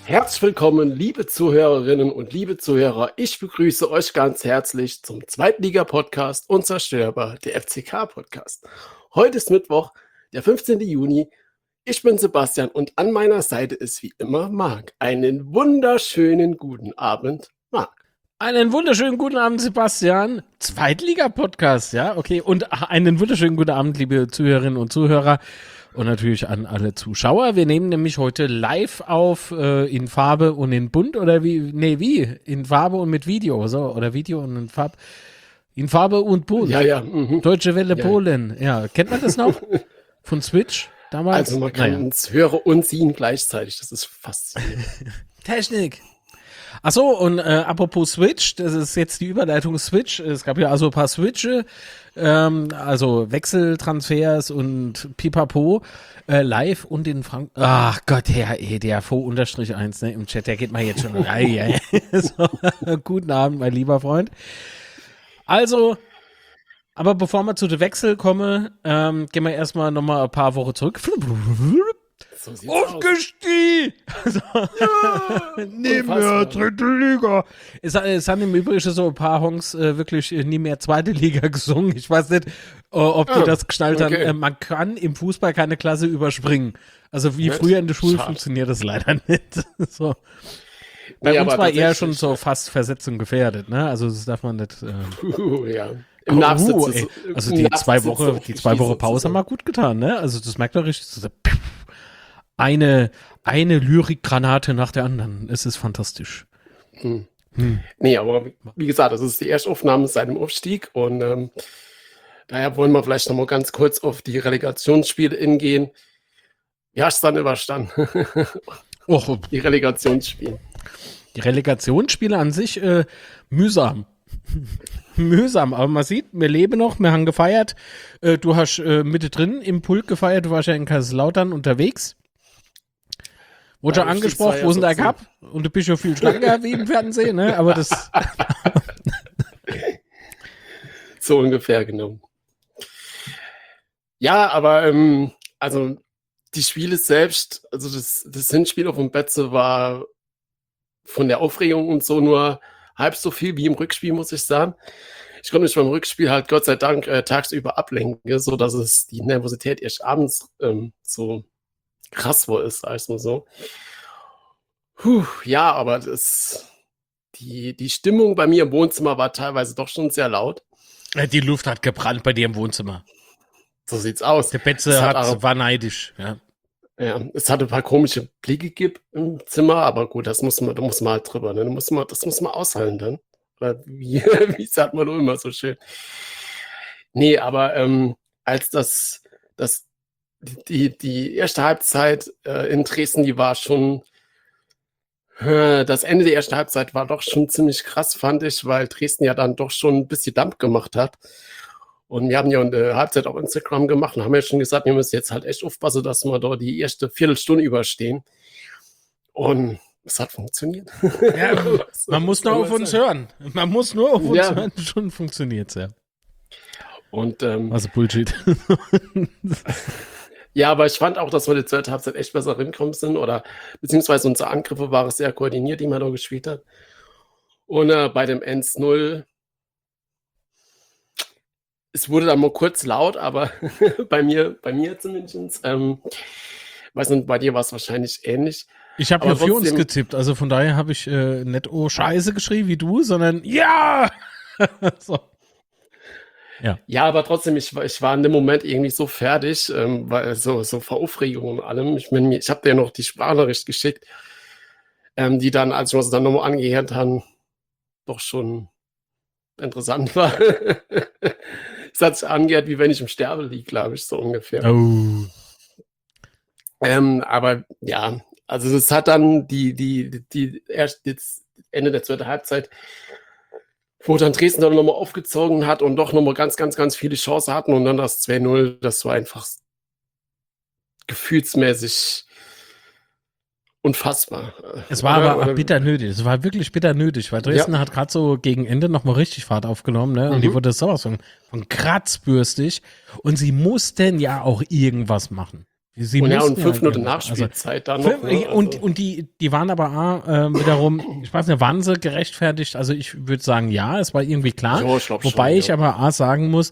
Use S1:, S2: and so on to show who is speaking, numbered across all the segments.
S1: Herzlich willkommen, liebe Zuhörerinnen und liebe Zuhörer. Ich begrüße euch ganz herzlich zum Zweitliga-Podcast Unzerstörbar, der FCK-Podcast. Heute ist Mittwoch, der 15. Juni. Ich bin Sebastian und an meiner Seite ist wie immer Marc. Einen wunderschönen guten Abend, Marc.
S2: Einen wunderschönen guten Abend, Sebastian. Zweitliga-Podcast, ja, okay. Und einen wunderschönen guten Abend, liebe Zuhörerinnen und Zuhörer. Und natürlich an alle Zuschauer. Wir nehmen nämlich heute live auf in Farbe und in Bunt oder wie? Nee, wie? In Farbe und mit Video, so. Oder Video und in Farbe und Bunt.
S1: Ja.
S2: Deutsche Welle Polen. Ja, kennt man das noch? Von Switch damals?
S1: Also man kann uns hören und sehen gleichzeitig. Das ist faszinierend.
S2: Technik. Achso, und apropos Switch, das ist jetzt die Überleitung Switch. Es gab ja also ein paar Switche, also Wechseltransfers und Pipapo live und in Frankfurt. Ach Gott, der DRV-1 ne, im Chat, der geht mal jetzt schon rein. So, guten Abend, mein lieber Freund. Also, aber bevor wir zu den Wechsel kommen, gehen wir erstmal nochmal ein paar Wochen zurück.
S1: So sieht's
S2: Aufgestiegen! Nie mehr dritte Liga. Es haben im Übrigen so ein paar Honks wirklich nie mehr zweite Liga gesungen. Ich weiß nicht, ob die das geschnallt haben. Man kann im Fußball keine Klasse überspringen. Also wie früher in der Schule funktioniert das leider nicht. So. Bei uns war eher schon so fast Versetzung gefährdet, ne? Also das darf man nicht.
S1: Ja. Im Nachsitz
S2: also die zwei Wochen Pause haben wir gut getan, ne? Also das merkt man richtig. So, eine Lyrikgranate nach der anderen. Es ist fantastisch.
S1: Nee, aber wie gesagt, das ist die erste Aufnahme seit dem Aufstieg und daher wollen wir vielleicht noch mal ganz kurz auf die Relegationsspiele hingehen. Wie hast du dann überstanden? Die Relegationsspiele.
S2: Die Relegationsspiele an sich mühsam. Mühsam, aber man sieht, wir leben noch, wir haben gefeiert. Du hast mittendrin im Pulk gefeiert, du warst ja in Kaiserslautern unterwegs. Wurde schon angesprochen, wo sind der Cup? Und du bist ja viel schlanker wie im Fernsehen, ne? Aber das.
S1: So ungefähr, genau. Ja, aber also die Spiele selbst, also das Hinspiel auf dem Betze war von der Aufregung und so nur halb so viel wie im Rückspiel, muss ich sagen. Ich konnte mich beim Rückspiel halt Gott sei Dank tagsüber ablenken, so dass es die Nervosität erst abends so krass wohl ist, als nur so. Ja, aber die Stimmung bei mir im Wohnzimmer war teilweise doch schon sehr laut.
S2: Die Luft hat gebrannt bei dir im Wohnzimmer.
S1: So sieht's aus.
S2: Der Betze war neidisch, ja.
S1: Ja, es hatte ein paar komische Blicke im Zimmer, aber gut, da muss man halt drüber, ne? Das muss man aushalten dann. Oder wie sagt man doch immer so schön. Nee, aber als die erste Halbzeit in Dresden, die war schon, das Ende der ersten Halbzeit war doch schon ziemlich krass, fand ich, weil Dresden ja dann doch schon ein bisschen Dampf gemacht hat. Und wir haben ja eine Halbzeit auf Instagram gemacht und haben ja schon gesagt, wir müssen jetzt halt echt aufpassen, dass wir da die erste Viertelstunde überstehen. Und es hat funktioniert.
S2: Ja, man muss nur auf uns hören. Man muss nur auf uns hören, schon funktioniert es, ja.
S1: Und,
S2: also Bullshit.
S1: Ja, aber ich fand auch, dass wir die zweite Halbzeit echt besser hingekommen sind. Beziehungsweise unsere Angriffe waren sehr koordiniert, die man da gespielt hat. Und bei dem 1-0, es wurde dann mal kurz laut, aber bei mir zumindest. Weiß nicht, bei dir war es wahrscheinlich ähnlich.
S2: Ich habe ja für uns getippt, also von daher habe ich nicht Scheiße geschrieben wie du, sondern ja! So.
S1: Ja, aber trotzdem, ich war in dem Moment irgendwie so fertig, weil so vor Aufregung und allem. Ich habe dir noch die Sprachnachricht geschickt, die dann, als wir uns dann nochmal angehört haben, doch schon interessant war. Es hat sich angehört, wie wenn ich im Sterbe liege, glaube ich, so ungefähr.
S2: Oh.
S1: Aber ja, also es hat dann erst jetzt Ende der zweiten Halbzeit, wo dann Dresden dann nochmal aufgezogen hat und doch nochmal ganz, ganz, ganz viele Chancen hatten und dann das 2-0, das war einfach gefühlsmäßig unfassbar.
S2: Es war aber bitter nötig. Es war wirklich bitter nötig, weil Dresden hat gerade so gegen Ende nochmal richtig Fahrt aufgenommen, ne? Und die wurde sowas von kratzbürstig. Und sie mussten ja auch irgendwas machen. Sie
S1: Und ja, und
S2: mussten ja
S1: 5 Minuten
S2: eigentlich. Also,
S1: Nachspielzeit dann noch. Ne?
S2: und die waren aber wiederum, ich weiß nicht, waren sie gerechtfertigt? Also ich würde sagen, ja, es war irgendwie klar.
S1: Jo, ich glaube
S2: Wobei
S1: schon,
S2: ich
S1: ja.
S2: aber sagen muss,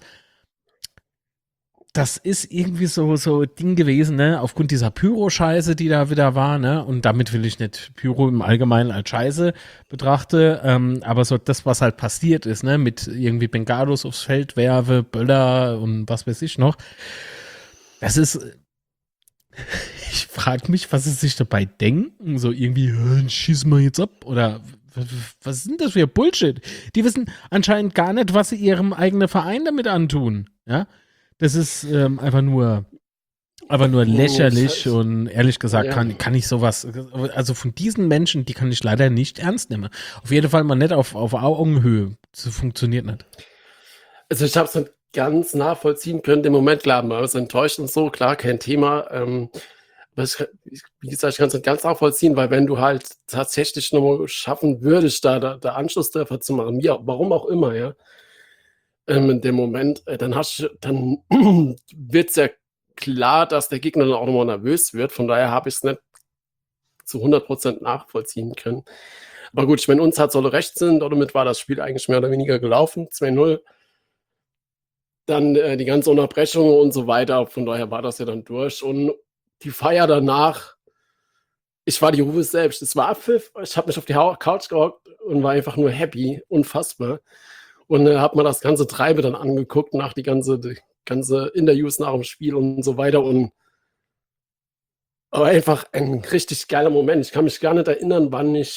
S2: das ist irgendwie so Ding gewesen, ne? Aufgrund dieser Pyro-Scheiße, die da wieder war, ne? Und damit will ich nicht Pyro im Allgemeinen als Scheiße betrachte, aber so das, was halt passiert ist, ne? Mit irgendwie Bengalos aufs Feld werfe, Böller und was weiß ich noch. Das ist, ich frage mich, was sie sich dabei denken. So irgendwie, schießen wir jetzt ab oder was ist denn das für Bullshit? Die wissen anscheinend gar nicht, was sie ihrem eigenen Verein damit antun, ja? Das ist einfach nur lächerlich und ehrlich gesagt
S1: Ja.
S2: kann ich sowas, also von diesen Menschen, die kann ich leider nicht ernst nehmen. Auf jeden Fall mal nicht auf Augenhöhe. Das funktioniert nicht.
S1: Also ich habe es nicht ganz nachvollziehen können. Im Moment, klar, man ist enttäuscht und so, klar, kein Thema. Aber wie gesagt, ich kann es nicht ganz nachvollziehen, weil wenn du halt tatsächlich nochmal schaffen würdest, da Anschlusstreffer zu machen, ja, warum auch immer, ja, in dem Moment, dann wird es ja klar, dass der Gegner dann auch nochmal nervös wird. Von daher habe ich es nicht zu 100% nachvollziehen können. Aber gut, ich meine, uns hat solle recht sind, damit war das Spiel eigentlich mehr oder weniger gelaufen, 2-0. Dann die ganze Unterbrechung und so weiter. Von daher war das ja dann durch. Und die Feier danach, ich war die Ruhe selbst. Es war Abpfiff. Ich habe mich auf die Couch gehockt und war einfach nur happy. Unfassbar. Und habe mir das ganze Treibe dann angeguckt, die ganze Interviews nach dem Spiel und so weiter. Und aber einfach ein richtig geiler Moment. Ich kann mich gar nicht erinnern,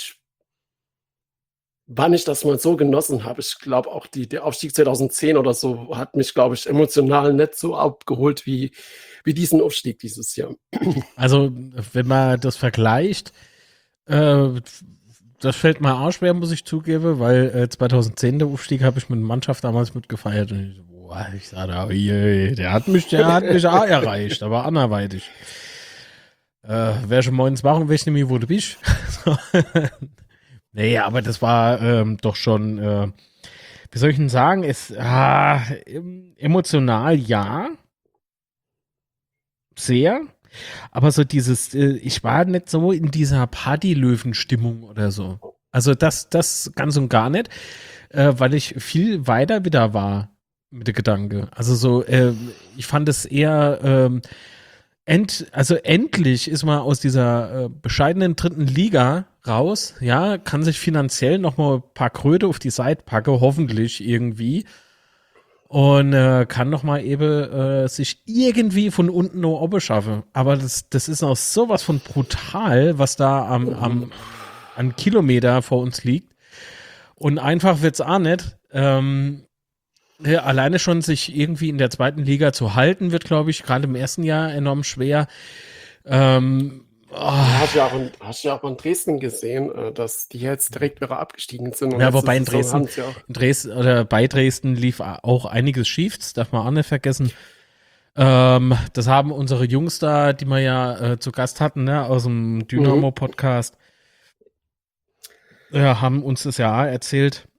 S1: wann ich das mal so genossen habe. Ich glaube auch der Aufstieg 2010 oder so hat mich, glaube ich, emotional nicht so abgeholt wie diesen Aufstieg dieses Jahr.
S2: Also, wenn man das vergleicht, das fällt mir auch schwer, muss ich zugeben, weil 2010 der Aufstieg habe ich mit der Mannschaft damals mitgefeiert und ich sage, der hat mich auch erreicht, aber anderweitig. Wer schon morgens machen, weiß nicht, wo du bist. Nee, aber das war doch schon, wie soll ich denn sagen, emotional ja, sehr, aber so dieses, ich war nicht so in dieser Partylöwen-Stimmung oder so. Also das ganz und gar nicht, weil ich viel weiter wieder war mit der Gedanke. Also so, ich fand es eher, also endlich ist man aus dieser bescheidenen dritten Liga raus, ja, kann sich finanziell noch mal ein paar Kröte auf die Seite packen, hoffentlich irgendwie. Und kann noch mal eben sich irgendwie von unten noch oben schaffen. Aber das ist auch sowas von brutal, was da an Kilometer vor uns liegt. Und einfach wird's auch nicht. Ja, alleine schon sich irgendwie in der zweiten Liga zu halten, wird, glaube ich, gerade im ersten Jahr enorm schwer.
S1: Hast du ja auch in Dresden gesehen, dass die jetzt direkt wieder abgestiegen sind. Und
S2: Ja, wobei in
S1: Saison
S2: Dresden oder bei Dresden lief auch einiges schief, das darf man auch nicht vergessen. Das haben unsere Jungs da, die wir ja zu Gast hatten, ne, aus dem Dynamo-Podcast, haben uns das ja erzählt.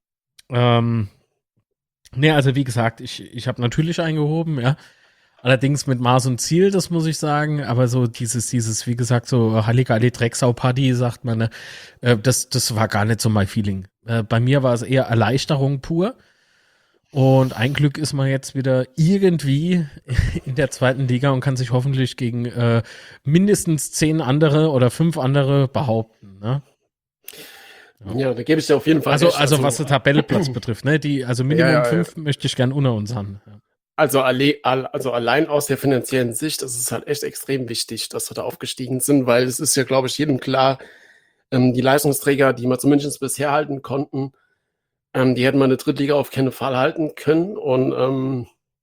S2: Ne, also wie gesagt, ich habe natürlich eingehoben, ja. Allerdings mit Maß und Ziel, das muss ich sagen. Aber so dieses, wie gesagt, so Halligalli Drecksau-Party, sagt man, ne? Das war gar nicht so mein Feeling. Bei mir war es eher Erleichterung pur. Und ein Glück ist man jetzt wieder irgendwie in der zweiten Liga und kann sich hoffentlich gegen mindestens 10 andere oder 5 andere behaupten, ne?
S1: Ja, da gebe ich dir auf jeden Fall
S2: Also,
S1: recht.
S2: was der Tabelleplatz betrifft, ne? Also Minimum 5 möchte ich gern unter uns haben. Ja.
S1: Also allein aus der finanziellen Sicht ist es halt echt extrem wichtig, dass wir da aufgestiegen sind, weil es ist ja, glaube ich, jedem klar, die Leistungsträger, die wir zumindest bisher halten konnten, die hätten wir in der Drittliga auf keinen Fall halten können. Und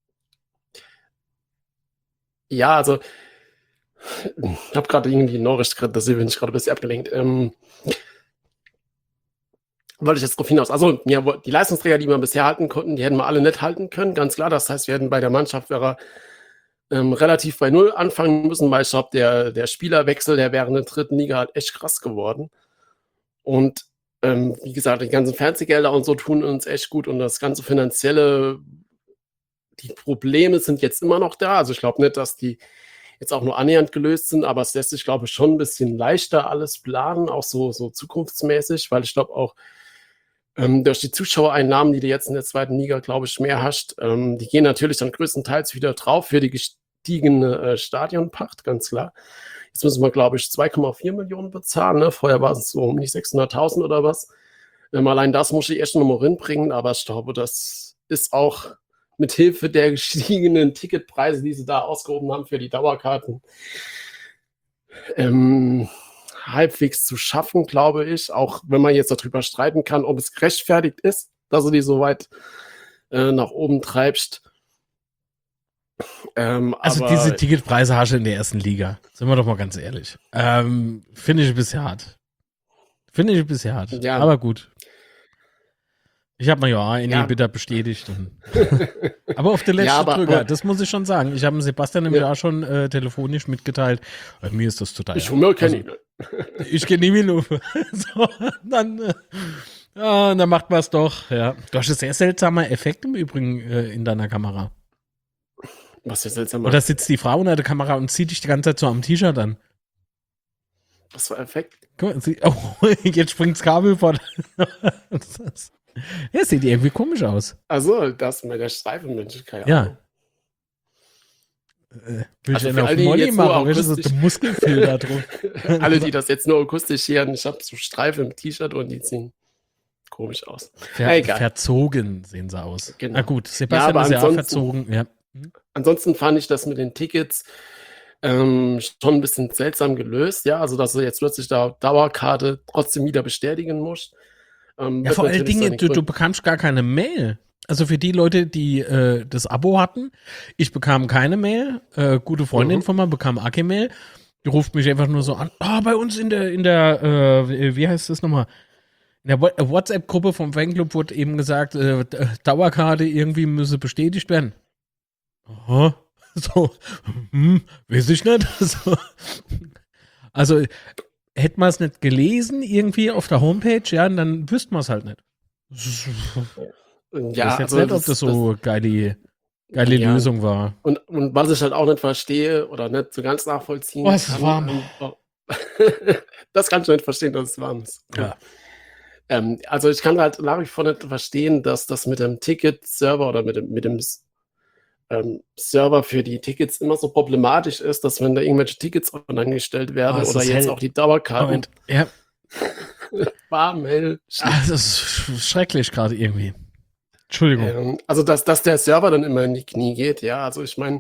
S1: ja, also ich habe gerade irgendwie eine Nachricht gekriegt, deswegen bin ich gerade ein bisschen abgelenkt. Wollte ich jetzt darauf hinaus. Also, ja, die Leistungsträger, die wir bisher halten konnten, die hätten wir alle nicht halten können, ganz klar. Das heißt, wir hätten bei der Mannschaft relativ bei Null anfangen müssen, weil ich glaube, der Spielerwechsel, der wäre in der dritten Liga halt echt krass geworden. Und wie gesagt, die ganzen Fernsehgelder und so tun uns echt gut und das ganze Finanzielle, die Probleme sind jetzt immer noch da. Also ich glaube nicht, dass die jetzt auch nur annähernd gelöst sind, aber es lässt sich, glaube ich, schon ein bisschen leichter alles planen, auch so zukunftsmäßig, weil ich glaube auch, durch die Zuschauereinnahmen, die du jetzt in der zweiten Liga, glaube ich, mehr hast, die gehen natürlich dann größtenteils wieder drauf für die gestiegene Stadionpacht, ganz klar. Jetzt müssen wir, glaube ich, 2,4 Millionen bezahlen. Ne? Vorher war es so um die 600.000 oder was. Allein das muss ich erst noch mal hinbringen, aber ich glaube, das ist auch mit Hilfe der gestiegenen Ticketpreise, die sie da ausgehoben haben für die Dauerkarten, halbwegs zu schaffen, glaube ich. Auch wenn man jetzt darüber streiten kann, ob es gerechtfertigt ist, dass du die so weit nach oben treibst.
S2: Also
S1: aber
S2: diese Ticketpreise hast du in der ersten Liga. Sind wir doch mal ganz ehrlich. Finde ich ein bisschen hart.
S1: Ja.
S2: Aber gut. Ich habe mir ja
S1: Ja.
S2: bitter bestätigt. Aber auf der letzten
S1: Ja, aber-
S2: Drücker,
S1: aber-
S2: das muss ich schon sagen. Ich habe Sebastian nämlich auch schon telefonisch mitgeteilt. Mir ist das total.
S1: Ich hole mir keine.
S2: Ich gehe nie Minute. So, dann macht man es doch. Ja. Du hast einen sehr seltsamer Effekt im Übrigen in deiner Kamera.
S1: Was für seltsam.
S2: Oder sitzt die Frau unter der Kamera und zieht dich die ganze Zeit so am T-Shirt an?
S1: Was für Effekt?
S2: Guck mal, jetzt springt's Kabel vor. Ja, sieht irgendwie komisch aus.
S1: Also, das mit der Streifenmensch. Keine
S2: Ja.
S1: Ahnung.
S2: Will
S1: Also
S2: ich
S1: für
S2: einen auf
S1: alle, die
S2: Molly
S1: jetzt nur
S2: machen? Weißt du, so
S1: akustisch-
S2: der Muskelfilm da drauf.
S1: Alle, die das jetzt nur akustisch hören, ich habe so Streifen im T-Shirt und die sehen komisch aus. Egal.
S2: Verzogen sehen sie aus.
S1: Genau.
S2: Na gut, Sebastian
S1: Ja, aber
S2: ist ja auch
S1: ansonsten-
S2: verzogen. Ja.
S1: Ansonsten fand ich das mit den Tickets schon ein bisschen seltsam gelöst. Ja, also dass du jetzt plötzlich da Dauerkarte trotzdem wieder bestätigen musst.
S2: Ja,
S1: wird
S2: vor allen
S1: natürlich
S2: Dingen,
S1: seine
S2: du
S1: Gründe-
S2: bekamst gar keine Mail. Also für die Leute, die das Abo hatten, ich bekam keine Mail. Gute Freundin von mir bekam auch keine Mail. Die ruft mich einfach nur so an. Bei uns in der wie heißt das nochmal? In der WhatsApp-Gruppe vom Fanclub wurde eben gesagt, Dauerkarte irgendwie müsse bestätigt werden. Aha. So, weiß ich nicht. So. Also, hätte man es nicht gelesen, irgendwie auf der Homepage, ja, und dann wüsste man es halt nicht. Ich
S1: Ja,
S2: weiß jetzt
S1: also
S2: nicht, ob das so geile
S1: Ja.
S2: Lösung war.
S1: Und was ich halt auch nicht verstehe oder nicht so ganz nachvollziehen
S2: Oh, es ist warm.
S1: Das kann ich nicht verstehen, dass es warm ist.
S2: Ja.
S1: Also ich kann halt nach wie vor nicht verstehen, dass das mit dem Ticket-Server oder mit dem Server für die Tickets immer so problematisch ist, dass wenn da irgendwelche Tickets online gestellt werden
S2: es
S1: oder
S2: ist
S1: jetzt
S2: hell.
S1: auch die Dauerkarten
S2: Moment. Ja,
S1: warm, hell,
S2: das ist schrecklich gerade irgendwie. Entschuldigung.
S1: Also, dass der Server dann immer in die Knie geht, ja. Also, ich meine,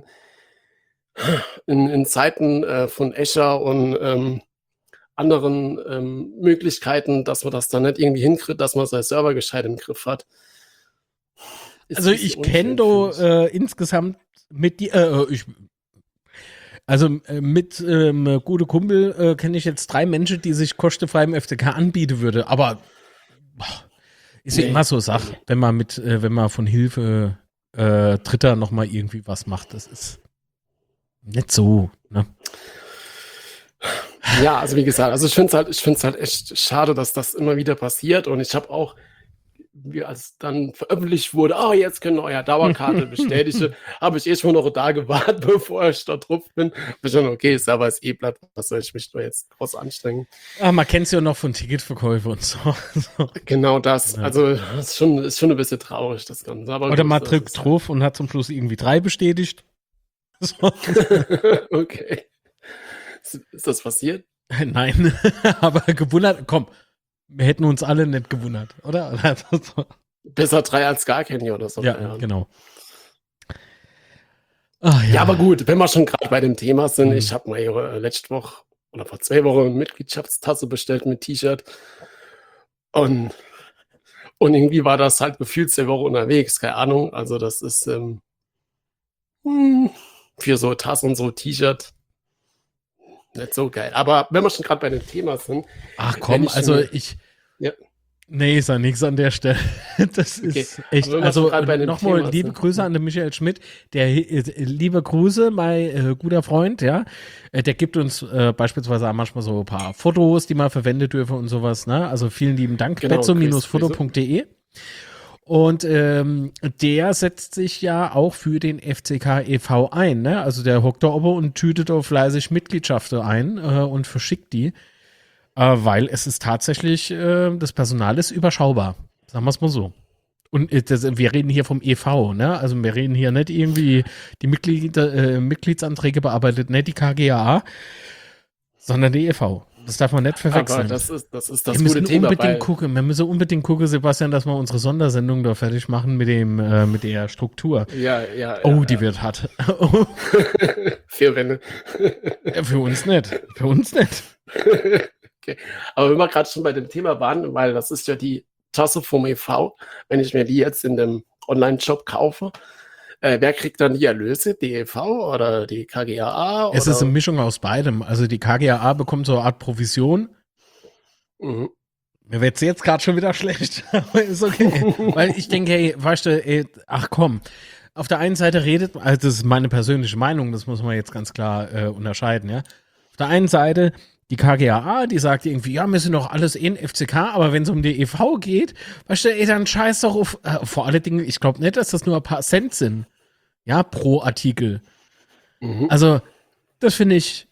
S1: in Zeiten von Azure und anderen Möglichkeiten, dass man das dann nicht irgendwie hinkriegt, dass man seinen Server gescheit im Griff hat. Ist
S2: Also
S1: ein bisschen
S2: ich kenne
S1: unfair, finde ich.
S2: insgesamt mit die, mit gute Kumpel kenne ich jetzt 3 Menschen, die sich kostenfrei im FCK anbieten würde. Aber ist ja
S1: Nee.
S2: immer so Sache, wenn man von Hilfe Dritter noch mal irgendwie was macht. Das ist nicht so. Ne?
S1: Ja, also wie gesagt, also ich finde es halt echt schade, dass das immer wieder passiert. Und ich habe auch, als dann veröffentlicht wurde, jetzt können euer Dauerkarte bestätigen, habe ich schon noch da gewartet, bevor ich da drauf bin. Ich schon, okay, Server ist platt, was soll ich mich da jetzt groß anstrengen?
S2: Man kennt es ja noch von Ticketverkäufen und so.
S1: Genau das.
S2: Ja.
S1: Also das ist schon ein bisschen traurig, das Ganze. Aber
S2: Oder
S1: gut,
S2: man
S1: das
S2: drückt
S1: ist-
S2: drauf und hat zum Schluss irgendwie 3 bestätigt. So.
S1: Okay. Ist das passiert?
S2: Nein, aber gewundert, komm, wir hätten uns alle nicht gewundert, oder?
S1: Besser 3 als gar keine oder so. keine
S2: Ja,
S1: Ahnung.
S2: genau. Ach,
S1: Ja, aber gut, wenn wir schon gerade bei dem Thema sind,
S2: Mhm.
S1: ich habe mal letzte Woche oder vor 2 Wochen eine Mitgliedschaftstasse bestellt mit T-Shirt und irgendwie war das halt gefühlt 2 Wochen unterwegs, keine Ahnung. Also das ist für so Tasse und so T-Shirt nicht so geil. Aber wenn wir schon gerade bei dem Thema sind,
S2: Ach
S1: Wenn
S2: komm,
S1: ich
S2: also
S1: schon-
S2: ich.
S1: Ja.
S2: Nee, ist ja nichts an der Stelle. Das ist echt.
S1: aber wenn wir
S2: Also
S1: schon gerade bei dem
S2: nochmal
S1: Thema
S2: liebe
S1: sind.
S2: Grüße an den Michael Schmidt. Der liebe Grüße, mein guter Freund, ja. Der gibt uns beispielsweise auch manchmal so ein paar Fotos, die man verwendet dürfen und sowas, ne? Also vielen lieben Dank.
S1: Genau,
S2: Bezzo-foto.de. Und der setzt sich ja auch für den FCK e.V. ein. Ne? Also der hockt da oben und tütet auch fleißig Mitgliedschaften ein und verschickt die. Weil es ist tatsächlich, das Personal ist überschaubar. Sagen wir es mal so. Und wir reden hier vom e.V., ne? Also wir reden hier nicht irgendwie, die Mitgliedsanträge bearbeitet nicht die KGaA, sondern die e.V. Das darf man nicht verwechseln.
S1: Aber das ist das
S2: wir
S1: gute
S2: müssen
S1: Thema,
S2: unbedingt gucken, wir müssen unbedingt gucken, Sebastian, dass wir unsere Sondersendung da fertig machen mit der Struktur.
S1: ja,
S2: Oh, die wird hart.
S1: Vier Wände.
S2: Für uns nicht. Für uns nicht.
S1: Okay. Aber wenn wir gerade schon bei dem Thema waren, weil das ist ja die Tasse vom e.V., wenn ich mir die jetzt in dem Online-Shop kaufe, wer kriegt dann die Erlöse? Die e.V. oder die KGaA?
S2: Es ist eine Mischung aus beidem. Also die KGaA bekommt so eine Art Provision.
S1: Mhm.
S2: Mir wird's jetzt gerade schon wieder schlecht, aber ist okay. Weil ich denke, hey, weißt du, ach komm, auf der einen Seite redet, also das ist meine persönliche Meinung, das muss man jetzt ganz klar unterscheiden, ja. Auf der einen Seite die KGaA, die sagt irgendwie, ja, wir sind doch alles in FCK, aber wenn es um die e.V. geht, weißt du, ey, dann scheiß doch auf, vor allen Dingen, ich glaube nicht, dass das nur ein paar Cent sind, ja, pro Artikel.
S1: Mhm.
S2: Also, das finde ich,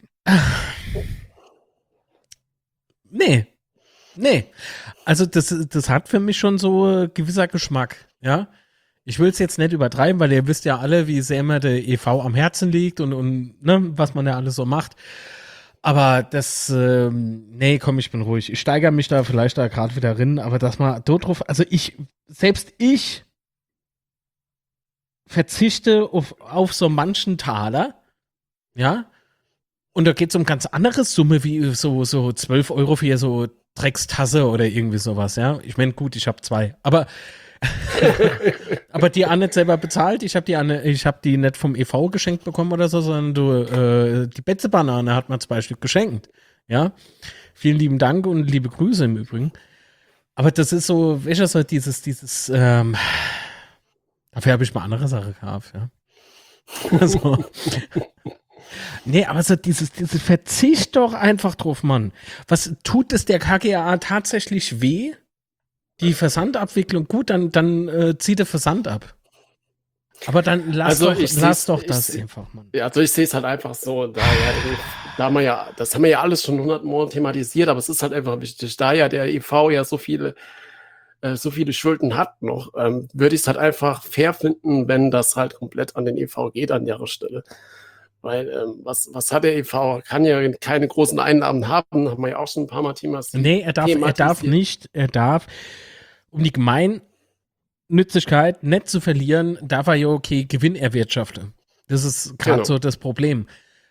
S2: nee. Also das hat für mich schon so gewisser Geschmack, ja. Ich will es jetzt nicht übertreiben, weil ihr wisst ja alle, wie sehr mir der e.V. am Herzen liegt und ne, was man ja alles so macht. Aber das, nee, komm, ich bin ruhig. Ich steigere mich da vielleicht da gerade wieder rein, aber dass man dort drauf, also selbst ich verzichte auf so manchen Taler, ja. Und da geht es um ganz andere Summe, wie so 12 Euro für so Dreckstasse oder irgendwie sowas, ja. Ich meine, gut, ich habe 2. Aber die Anne selber bezahlt. Ich habe die nicht vom e.V. geschenkt bekommen oder so, sondern die Betze-Banane hat mir 2 Stück geschenkt. Ja. Vielen lieben Dank und liebe Grüße im Übrigen. Aber das ist so, welches so dieses, dafür habe ich mal andere Sache gehabt, ja. Also. Nee, aber so dieses Verzicht doch einfach drauf, Mann. Was tut es der KGaA tatsächlich weh? Die Versandabwicklung, gut, dann zieht der Versand ab. Aber dann lass doch das einfach, Mann.
S1: Ja, also ich sehe es halt einfach so, das haben wir ja alles schon 100 Mal thematisiert, aber es ist halt einfach wichtig, da ja der e.V. ja so viele Schulden hat noch, würde ich es halt einfach fair finden, wenn das halt komplett an den e.V. geht an der Stelle. Weil, was hat der e.V.? Kann ja keine großen Einnahmen haben, haben wir ja auch schon ein paar Mal thematisiert.
S2: Nee, er darf nicht, um die Gemeinnützigkeit nicht zu verlieren, darf er ja okay Gewinn erwirtschaften. Das ist gerade so das Problem.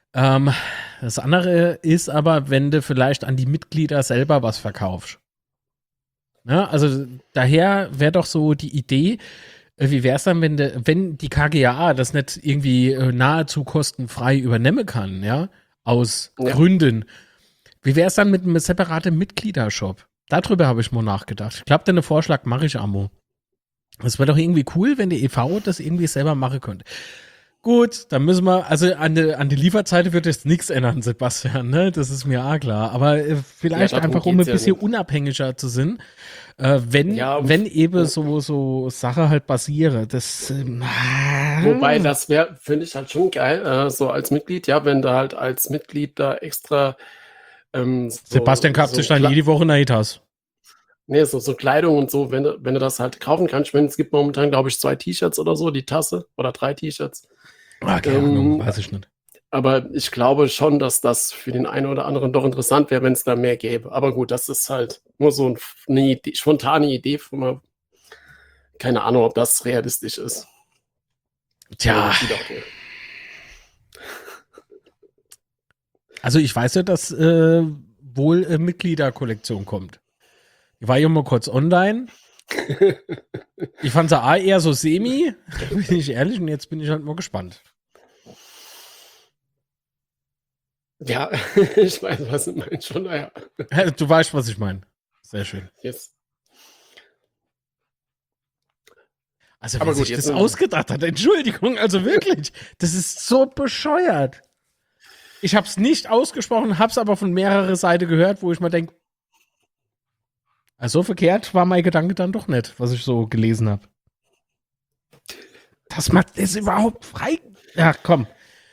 S2: Das andere ist aber, wenn du vielleicht an die Mitglieder selber was verkaufst. Ja, also daher wäre doch so die Idee, wie wäre es dann, wenn die KGaA das nicht irgendwie nahezu kostenfrei übernehmen kann, ja, aus Gründen. Wie wäre es dann mit einem separaten Mitgliedershop? Darüber habe ich mal nachgedacht. Ich glaube, den Vorschlag mache ich, Amo. Es wäre doch irgendwie cool, wenn die e.V. das irgendwie selber machen könnte. Gut, dann müssen wir, also an die Lieferzeiten wird jetzt nichts ändern, Sebastian, ne? Das ist mir auch klar. Aber vielleicht einfach, um ein bisschen unabhängiger zu sein, wenn eben so Sache halt basiere.
S1: Wobei, das wäre, finde ich halt schon geil, so als Mitglied, ja, wenn du halt als Mitglied da extra
S2: Sebastian kauft sich dann jede Woche Neitas.
S1: Nee, so Kleidung und so, wenn du das halt kaufen kannst. Ich meine, es gibt momentan, glaube ich, 2 T-Shirts oder so, die Tasse, oder 3 T-Shirts.
S2: Okay, weiß ich nicht.
S1: Aber ich glaube schon, dass das für den einen oder anderen doch interessant wäre, wenn es da mehr gäbe. Aber gut, das ist halt nur so eine spontane Idee von mir. Keine Ahnung, ob das realistisch ist.
S2: Tja. Also ich weiß ja, dass wohl eine Mitgliederkollektion kommt. Ich war ja mal kurz online. Ich fand sie eher so semi, bin ich ehrlich, und jetzt bin ich halt mal gespannt.
S1: Ja, ich weiß, was du meinst schon, naja.
S2: Du weißt, was ich meine. Sehr schön.
S1: Yes.
S2: Also, wer sich das ausgedacht hat, Entschuldigung, also wirklich, das ist so bescheuert. Ich habe es nicht ausgesprochen, habe es aber von mehrerer Seite gehört, wo ich mal denke, Also verkehrt war mein Gedanke dann doch nicht, was ich so gelesen habe. Dass man das überhaupt frei. Ja, komm.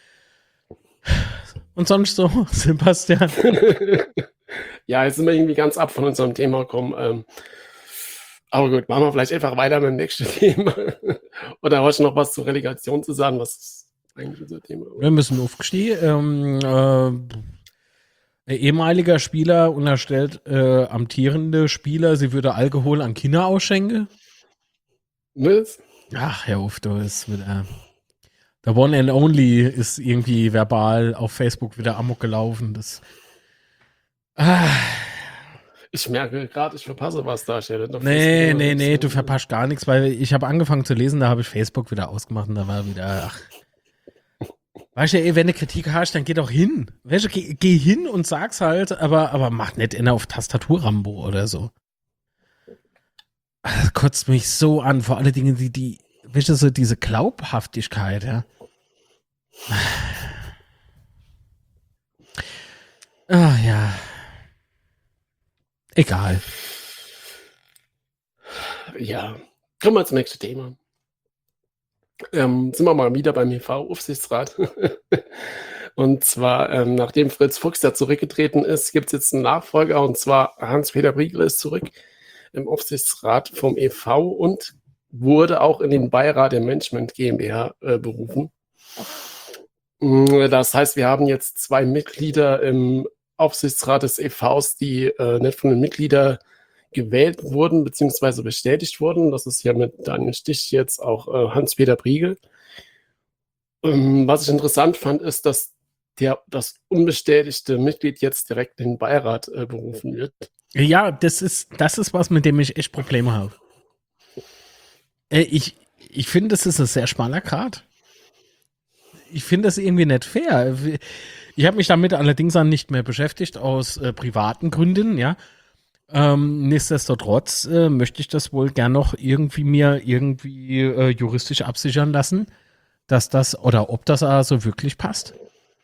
S2: Und sonst so, Sebastian.
S1: Ja, jetzt sind wir irgendwie ganz ab von unserem Thema gekommen. Aber gut, machen wir vielleicht einfach weiter mit dem nächsten Thema. Oder hast du noch was zur Relegation zu sagen? Was ist eigentlich unser Thema?
S2: Wir müssen aufgestiegen. Ehemaliger Spieler unterstellt amtierende Spieler, sie würde Alkohol an Kinder ausschenken.
S1: Was?
S2: Ach, Herr Uff, du ist wieder. Der One and Only ist irgendwie verbal auf Facebook wieder amok gelaufen. Das.
S1: Ich merke gerade, ich verpasse was da steht.
S2: Nee, du verpasst gar nichts, weil ich habe angefangen zu lesen, da habe ich Facebook wieder ausgemacht und da war wieder, ach. Weißt du, ey, wenn du Kritik hast, dann geh doch hin. Weißt du, geh hin und sag's halt, aber mach nicht einer auf Tastatur-Rambo oder so. Das kotzt mich so an, vor allen Dingen weißt du, so diese Glaubhaftigkeit, ja. Ah, ja. Egal.
S1: Ja, kommen wir zum nächsten Thema. Sind wir mal wieder beim EV-Aufsichtsrat. Und zwar, nachdem Fritz Fuchs da zurückgetreten ist, gibt es jetzt einen Nachfolger, und zwar Hans-Peter Briegel ist zurück im Aufsichtsrat vom EV und wurde auch in den Beirat der Management GmbH berufen. Das heißt, wir haben jetzt 2 Mitglieder im Aufsichtsrat des EVs, die nicht von den Mitgliedern gewählt wurden bzw. bestätigt wurden. Das ist ja mit Daniel Stich jetzt auch Hans-Peter Briegel. Was ich interessant fand, ist, dass das unbestätigte Mitglied jetzt direkt in den Beirat berufen wird.
S2: Ja, das ist was, mit dem ich echt Probleme habe. Ich finde, das ist ein sehr schmaler Grat. Ich finde das irgendwie nicht fair. Ich habe mich damit allerdings dann nicht mehr beschäftigt, aus privaten Gründen, ja. Nichtsdestotrotz möchte ich das wohl gern noch irgendwie juristisch absichern lassen, dass das oder ob das also wirklich passt.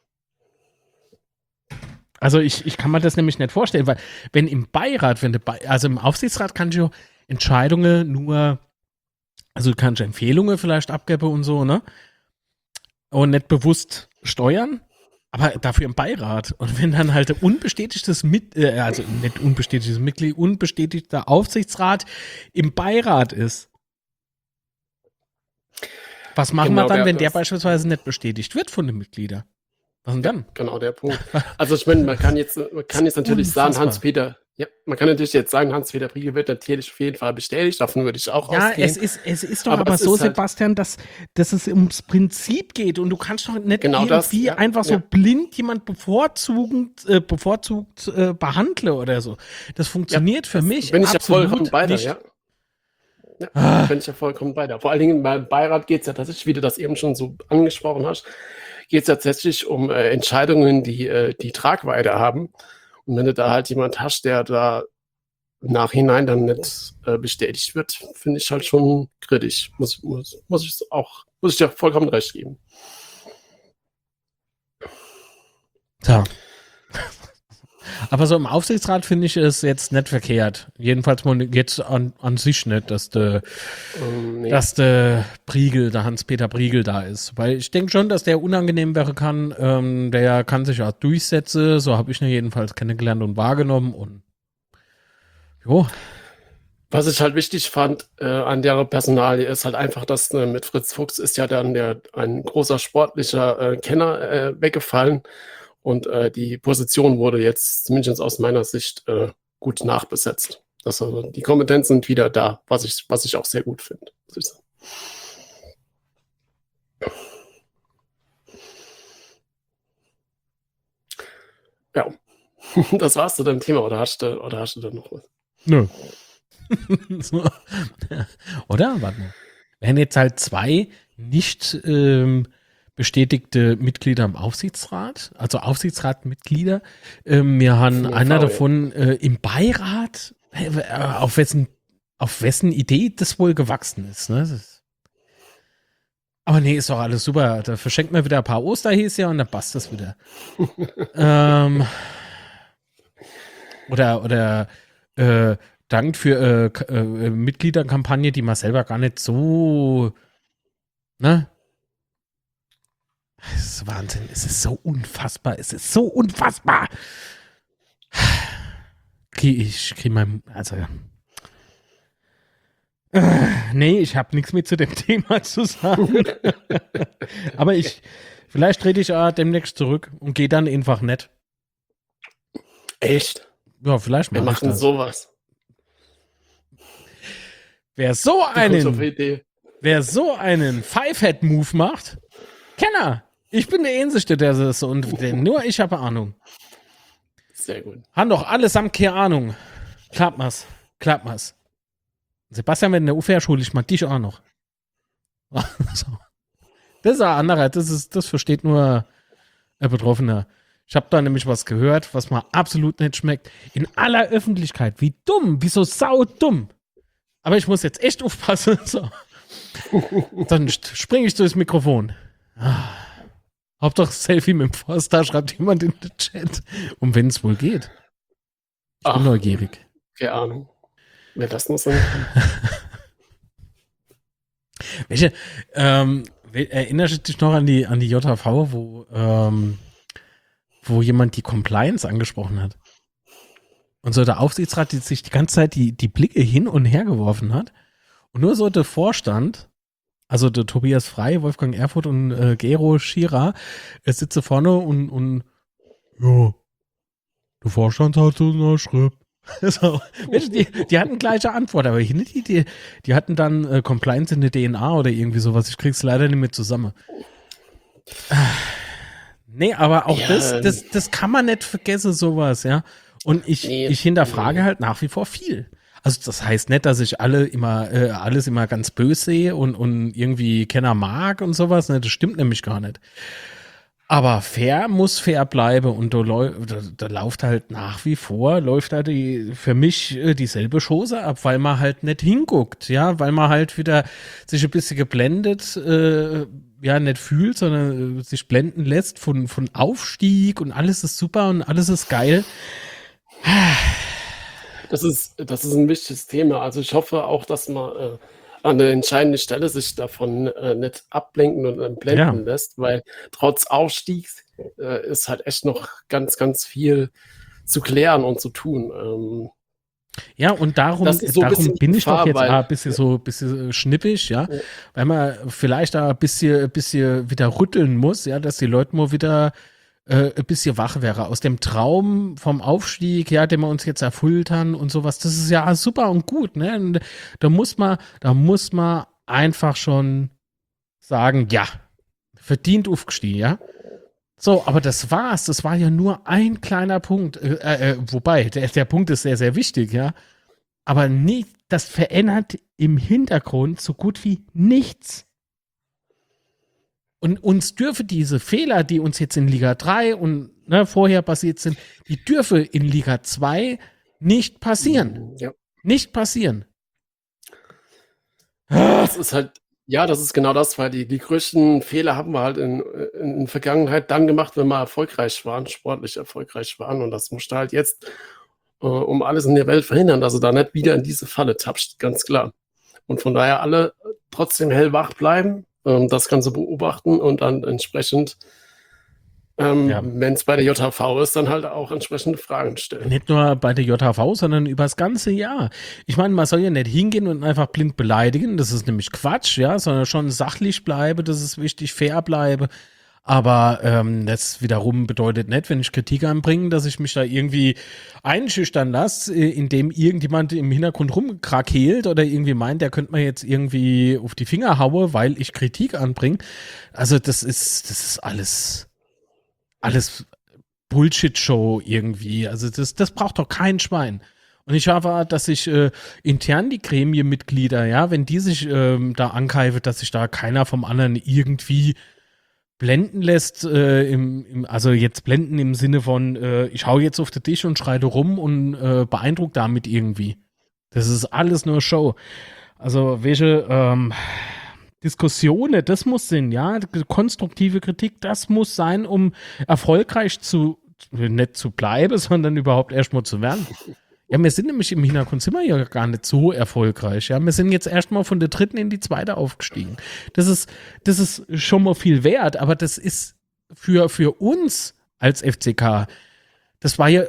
S2: Also ich kann mir das nämlich nicht vorstellen, weil wenn im Beirat, also im Aufsichtsrat kann ich Entscheidungen nur, also du kannst Empfehlungen vielleicht abgeben und so, ne? Und nicht bewusst steuern. Aber dafür im Beirat. Und wenn dann halt unbestätigtes also nicht unbestätigtes Mitglied, unbestätigter Aufsichtsrat im Beirat ist. Was machen wir dann, wenn der beispielsweise nicht bestätigt wird von den Mitgliedern? Was denn dann?
S1: Genau, der Punkt. Also ich meine, man kann jetzt natürlich sagen, Hans-Peter Briegel wird natürlich auf jeden Fall bestätigt, davon würde ich auch ausgehen.
S2: Ja, es ist doch aber so, Sebastian, dass es ums Prinzip geht und du kannst doch nicht einfach so blind jemand bevorzugt behandeln oder so. Das funktioniert für mich
S1: bin ich
S2: absolut
S1: ja vollkommen bei dir,
S2: nicht.
S1: Ja, bin ich ja vollkommen bei dir. Vor allen Dingen beim Beirat geht es ja tatsächlich, wie du das eben schon so angesprochen hast, geht es tatsächlich um Entscheidungen, die Tragweite haben. Und wenn du da halt jemand hast, der da im Nachhinein dann nicht bestätigt wird, finde ich halt schon kritisch. Muss ich dir vollkommen recht geben.
S2: Ja. Aber so im Aufsichtsrat finde ich es jetzt nicht verkehrt. Jedenfalls jetzt an sich nicht, dass der Briegel, der Hans-Peter Briegel da ist. Weil ich denke schon, dass der unangenehm werden kann. Der kann sich auch durchsetzen. So habe ich ihn jedenfalls kennengelernt und wahrgenommen. Und jo.
S1: Was ich halt wichtig fand an der Personalie ist halt einfach, dass mit Fritz Fuchs ist ja dann ein großer sportlicher Kenner weggefallen. Und die Position wurde jetzt, zumindest aus meiner Sicht, gut nachbesetzt. Die Kompetenzen sind wieder da, was ich auch sehr gut finde. Ja, das war's zu deinem Thema. Oder hast du da noch was?
S2: Nö. So. Oder? Warte mal. Wären jetzt halt 2 nicht bestätigte Mitglieder im Aufsichtsrat, also Aufsichtsratmitglieder. Wir haben einer davon im Beirat, auf wessen Idee das wohl gewachsen ist. Ne? Aber nee, ist doch alles super. Da verschenkt man wieder ein paar Osterhäschen und dann passt das wieder. oder dankt für Mitgliederkampagne, die man selber gar nicht so, ne? Es ist Wahnsinn, es ist so unfassbar, es ist so unfassbar. Ich kriege mein, also, nee, ich habe nichts mehr zu dem Thema zu sagen. Aber vielleicht trete ich demnächst zurück und gehe dann einfach nicht.
S1: Echt?
S2: Ja, vielleicht
S1: Wir
S2: mache ich
S1: machen
S2: das.
S1: sowas.
S2: Wer so
S1: Du kommst auf die
S2: einen
S1: Idee.
S2: Five-Head-Move macht, Kenner. Ich bin der Einzige, der das so und nur ich habe Ahnung.
S1: Sehr gut.
S2: Haben doch allesamt keine Ahnung. Klappt mal's. Sebastian, wenn der Ufer hole ich mal dich auch noch. So. Das ist ein anderer, das versteht nur ein Betroffener. Ich habe da nämlich was gehört, was mir absolut nicht schmeckt. In aller Öffentlichkeit. Wie dumm, wie so saudumm. Aber ich muss jetzt echt aufpassen. So. Dann springe ich durchs Mikrofon. Hauptsache Selfie mit dem Forster, schreibt jemand in den Chat. Um wenn es wohl geht. Ich bin neugierig.
S1: Keine Ahnung. Wer das noch sein kann.
S2: Welche, erinnerst du dich noch an die JV, wo jemand die Compliance angesprochen hat? Und so der Aufsichtsrat die sich die ganze Zeit die Blicke hin und her geworfen hat. Und nur so der Vorstand, also der Tobias Frey, Wolfgang Erfurt und Gero Schierer, sitze vorne und ja, der Vorstand hat so eine Schrift. So, die hatten gleiche Antwort, aber die hatten dann Compliance in der DNA oder irgendwie sowas. Ich krieg's leider nicht mehr zusammen. Nee, aber auch ja, das kann man nicht vergessen, sowas, ja. Und ich hinterfrage halt nach wie vor viel. Also das heißt nicht, dass ich alles immer ganz böse sehe und irgendwie Kenner mag und sowas. Ne? Das stimmt nämlich gar nicht. Aber fair muss fair bleiben und da läuft halt nach wie vor, für mich dieselbe Chose ab, weil man halt nicht hinguckt, ja, weil man halt wieder sich ein bisschen geblendet, nicht fühlt, sondern sich blenden lässt von Aufstieg und alles ist super und alles ist geil.
S1: Das ist ein wichtiges Thema. Also ich hoffe auch, dass man an der entscheidenden Stelle sich davon nicht ablenken und blenden lässt, weil trotz Aufstiegs ist halt echt noch ganz, ganz viel zu klären und zu tun.
S2: Ja, und darum bin ich doch jetzt ein bisschen schnippig, ja, weil man vielleicht da ein bisschen wieder rütteln muss, ja, dass die Leute mal wieder ein bisschen wach wäre. Aus dem Traum vom Aufstieg, ja, den wir uns jetzt erfüllt haben und sowas, das ist ja super und gut, ne? Und da muss man einfach schon sagen, ja, verdient aufgestiegen, ja. So, aber das war's. Das war ja nur ein kleiner Punkt. Wobei, der Punkt ist sehr, sehr wichtig, ja. Aber nicht, das verändert im Hintergrund so gut wie nichts. Und uns dürfe diese Fehler, die uns jetzt in Liga 3 und vorher passiert sind, die dürfe in Liga 2 nicht passieren.
S1: Ja.
S2: Nicht passieren.
S1: Das ist halt, ja, das ist genau das, weil die größten Fehler haben wir halt in der Vergangenheit dann gemacht, wenn wir erfolgreich waren, sportlich erfolgreich waren. Und das musst du halt jetzt um alles in der Welt verhindern, dass du da nicht wieder in diese Falle tappst, ganz klar. Und von daher alle trotzdem hellwach bleiben, das Ganze beobachten und dann entsprechend, wenn es bei der JHV ist, dann halt auch entsprechende Fragen stellen.
S2: Nicht nur bei der JHV, sondern über das ganze Jahr. Ich meine, man soll ja nicht hingehen und einfach blind beleidigen, das ist nämlich Quatsch, ja, sondern schon sachlich bleibe, das ist wichtig, fair bleibe. Aber das wiederum bedeutet nicht, wenn ich Kritik anbringe, dass ich mich da irgendwie einschüchtern lasse, indem irgendjemand im Hintergrund rumkrakeelt oder irgendwie meint, der könnte mir jetzt irgendwie auf die Finger hauen, weil ich Kritik anbringe. Also das ist alles Bullshit-Show irgendwie. Also das braucht doch kein Schwein. Und ich hoffe, dass sich intern die Gremienmitglieder, ja, wenn die sich da ankeifen, dass sich da keiner vom anderen irgendwie blenden lässt, also jetzt blenden im Sinne von, ich hau jetzt auf den Tisch und schreite rum und beeindruckt damit irgendwie. Das ist alles nur Show. Also welche Diskussionen, das muss sein, ja, konstruktive Kritik, das muss sein, um erfolgreich nicht zu bleiben, sondern überhaupt erstmal zu werden. Ja, wir sind nämlich im Hintergrund, sind wir ja gar nicht so erfolgreich. Ja, wir sind jetzt erstmal von der dritten in die zweite aufgestiegen. Das ist schon mal viel wert, aber das ist für uns als FCK, das war ja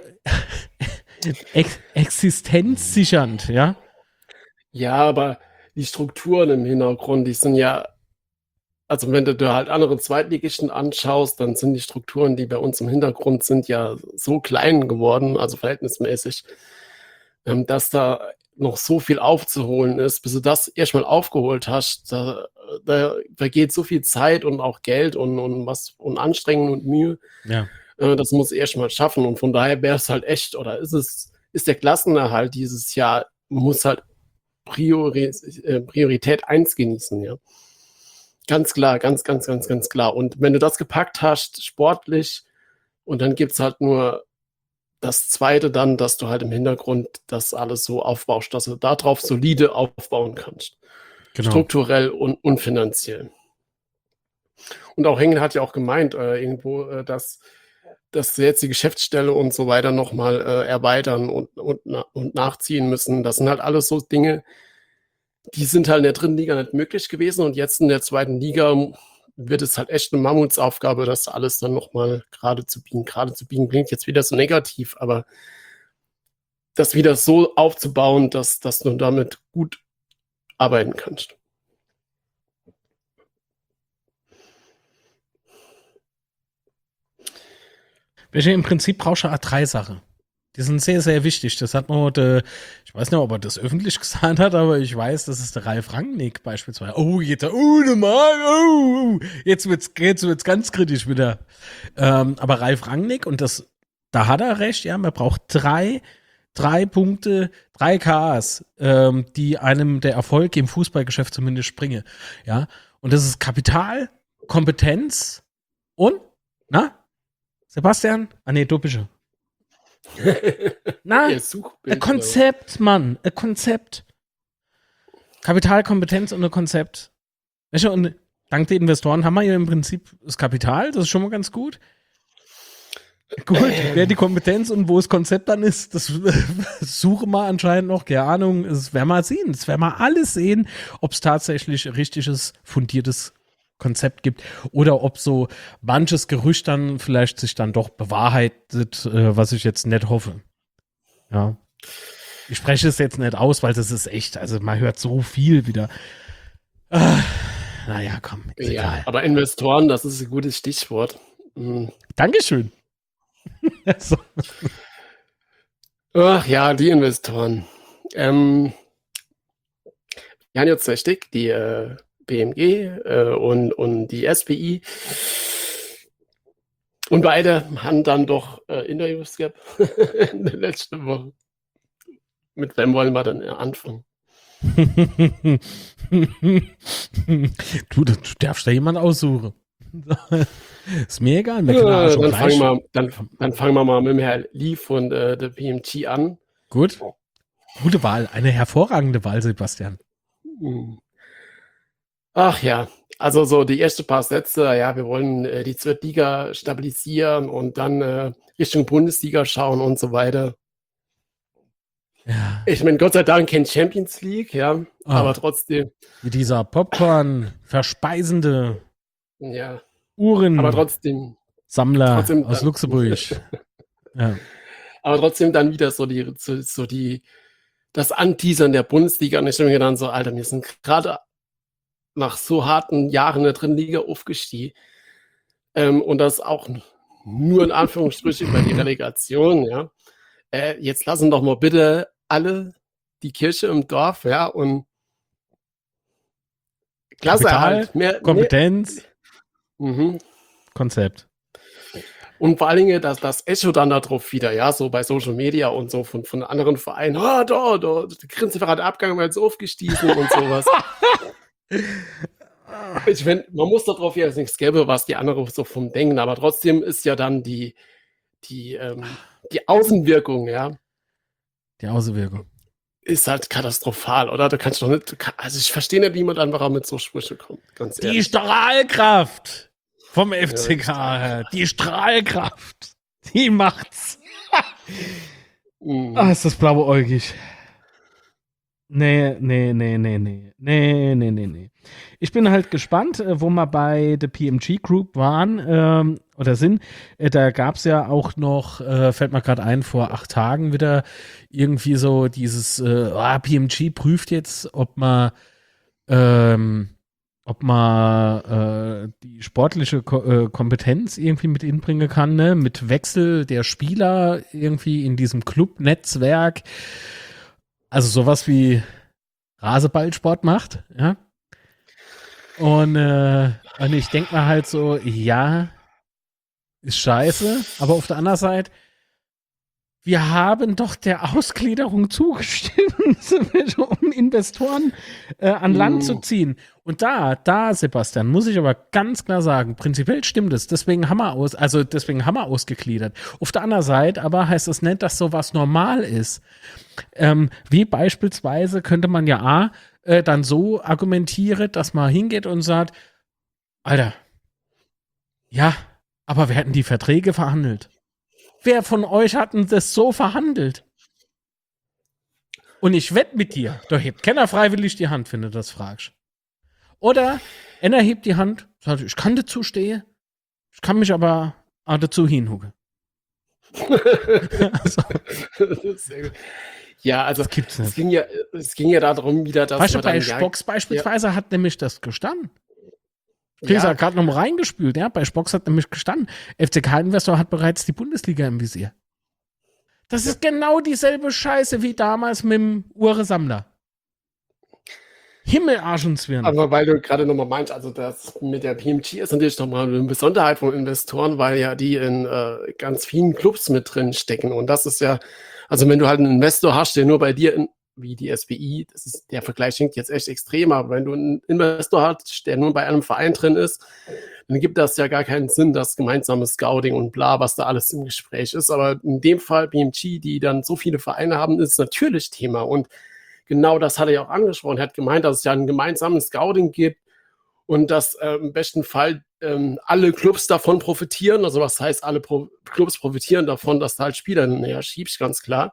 S2: existenzsichernd, ja.
S1: Ja, aber die Strukturen im Hintergrund, die sind ja, also wenn du dir halt andere Zweitligisten anschaust, dann sind die Strukturen, die bei uns im Hintergrund sind, ja so klein geworden, also verhältnismäßig, dass da noch so viel aufzuholen ist. Bis du das erstmal aufgeholt hast, da vergeht so viel Zeit und auch Geld und Anstrengung und Mühe.
S2: Ja.
S1: Das muss erstmal schaffen. Und von daher wäre es halt echt, oder ist der Klassenerhalt dieses Jahr, muss halt Priorität 1 genießen, ja. Ganz klar, ganz klar. Und wenn du das gepackt hast, sportlich, und dann gibt es halt nur das Zweite dann, dass du halt im Hintergrund das alles so aufbaust, dass du darauf solide aufbauen kannst.
S2: Genau.
S1: Strukturell und finanziell. Und auch Hengel hat ja auch gemeint, irgendwo, dass sie jetzt die Geschäftsstelle und so weiter nochmal erweitern und nachziehen müssen. Das sind halt alles so Dinge, die sind halt in der dritten Liga nicht möglich gewesen. Und jetzt in der zweiten Liga wird es halt echt eine Mammutsaufgabe, das alles dann nochmal gerade zu biegen. Gerade zu biegen klingt jetzt wieder so negativ, aber das wieder so aufzubauen, dass du damit gut arbeiten kannst.
S2: Welche im Prinzip brauchst du drei Sachen. Die sind sehr, sehr wichtig. Das hat man heute, ich weiß nicht, ob er das öffentlich gesagt hat, aber ich weiß, das ist der Ralf Rangnick beispielsweise. Oh, jetzt wird's ganz kritisch wieder. Aber Ralf Rangnick, und da hat er recht, ja, man braucht drei Punkte, 3 Ks, die einem der Erfolg im Fußballgeschäft zumindest bringe. Ja, und das ist Kapital, Kompetenz und, Sebastian? Ah, nee, du bist schon. Ein Konzept, Mann. Ein Konzept. Kapitalkompetenz und ein Konzept. Weißt du, und dank der Investoren haben wir ja im Prinzip das Kapital, das ist schon mal ganz gut. Gut, wer die Kompetenz und wo das Konzept dann ist, das suchen wir anscheinend noch, keine Ahnung, das werden wir sehen. Das werden wir alles sehen, ob es tatsächlich richtiges, fundiertes Konzept gibt oder ob so manches Gerücht dann vielleicht sich dann doch bewahrheitet, was ich jetzt nicht hoffe. Ja. Ich spreche es jetzt nicht aus, weil das ist echt, also man hört so viel wieder. Naja, komm, ist egal.
S1: Aber Investoren, das ist ein gutes Stichwort.
S2: Dankeschön.
S1: So. Ach ja, die Investoren. Jan Zestig, die BMG und die SPI. Und beide haben dann doch Interviews gehabt in der letzten Woche. Mit wem wollen wir dann anfangen?
S2: Du darfst da jemanden aussuchen. Ist mir egal.
S1: Dann fangen wir mal mit dem Herrn Lee von der BMG an.
S2: Gut. Gute Wahl. Eine hervorragende Wahl, Sebastian.
S1: Ach ja, also so die ersten paar Sätze, ja, wir wollen die zweite Liga stabilisieren und dann Richtung Bundesliga schauen und so weiter.
S2: Ja.
S1: Ich meine, Gott sei Dank kein Champions League, ja, aber trotzdem.
S2: Wie dieser Popcorn verspeisende Uhren.
S1: Aber trotzdem.
S2: Sammler aus Luxemburg. Ja.
S1: Aber trotzdem dann wieder das Anteasern der Bundesliga. Und ich denke mir dann so, Alter, wir sind gerade nach so harten Jahren in der dritten Liga aufgestiegen. Und das auch nur in Anführungsstrichen bei die Relegation, ja. Jetzt lassen doch mal bitte alle die Kirche im Dorf, ja, und klasse
S2: Kapital, halt. Kompetenz,
S1: Konzept. Und vor allen Dingen das Echo dann darauf wieder, ja, so bei Social Media und so von anderen Vereinen, der Grinsefer Abgang, weil es aufgestiegen und sowas. Ich meine, man muss darauf ja nichts geben, was die anderen so vom denken, aber trotzdem ist ja dann die Außenwirkung, ja.
S2: Die Außenwirkung.
S1: Ist halt katastrophal, oder? Du kannst doch nicht, also ich verstehe nicht, wie man einfach mit so Sprüchen kommt, ganz ehrlich.
S2: Die Strahlkraft vom FCK, die Strahlkraft, die macht's. Ah,
S1: Mhm.
S2: ist das blauäugig. Nee, nee, nee, nee, nee. Nee, nee, nee, nee. Ich bin halt gespannt, wo wir bei der PMG Group waren oder sind. Da gab es ja auch noch, fällt mir gerade ein, vor 8 Tagen wieder irgendwie so dieses PMG prüft jetzt, ähm, ob man die sportliche Kompetenz irgendwie mit inbringen kann, ne? Mit Wechsel der Spieler irgendwie in diesem Club-Netzwerk. Also sowas wie Raseballsport macht, ja. Und ich denke mir halt so, ja, ist scheiße, aber auf der anderen Seite, wir haben doch der Ausgliederung zugestimmt, um Investoren an Land zu
S1: Mhm.
S2: ziehen. Und da, Sebastian, muss ich aber ganz klar sagen, prinzipiell stimmt es. Deswegen haben wir ausgegliedert. Auf der anderen Seite aber heißt das nicht, dass sowas normal ist. Wie beispielsweise könnte man ja dann so argumentieren, dass man hingeht und sagt, Alter, ja, aber wir hätten die Verträge verhandelt. Wer von euch hat denn das so verhandelt? Und ich wette mit dir, da hebt keiner freiwillig die Hand, wenn du das fragst. Oder einer hebt die Hand, sagt, ich kann dazu stehen, ich kann mich aber auch dazu hinhucken. Also,
S1: Das ist sehr gut. Ja, also
S2: das gibt's
S1: es
S2: nicht.
S1: ging ja, es ging ja darum wieder, dass
S2: Weißt du,
S1: man
S2: bei
S1: dann ja,
S2: Spocks
S1: ja,
S2: beispielsweise hat nämlich das gestanden. Chris
S1: ja,
S2: hat gerade nochmal reingespült, ja. Bei Spocks hat nämlich gestanden. FCK-Investor hat bereits die Bundesliga im Visier. Das
S1: ja.
S2: ist genau dieselbe Scheiße wie damals mit dem Ure Sammler. Himmel, Arsch und Zwirn.
S1: Aber weil du gerade nochmal meinst, also das mit der PMG ist natürlich nochmal eine Besonderheit von Investoren, weil ja die in ganz vielen Clubs mit drin stecken. Und das ist ja, also wenn du halt einen Investor hast, der nur bei dir, wie die SBI, das ist, der Vergleich klingt jetzt echt extrem, aber wenn du einen Investor hast, der nur bei einem Verein drin ist, dann gibt das ja gar keinen Sinn, das gemeinsame Scouting und bla, was da alles im Gespräch ist. Aber in dem Fall PMG, die dann so viele Vereine haben, ist natürlich Thema. Und genau das hat er ja auch angesprochen. Er hat gemeint, dass es ja ein gemeinsames Scouting gibt und dass im besten Fall alle Clubs davon profitieren. Also was heißt, alle Clubs profitieren davon, dass da halt Spieler näher schiebst, ganz klar.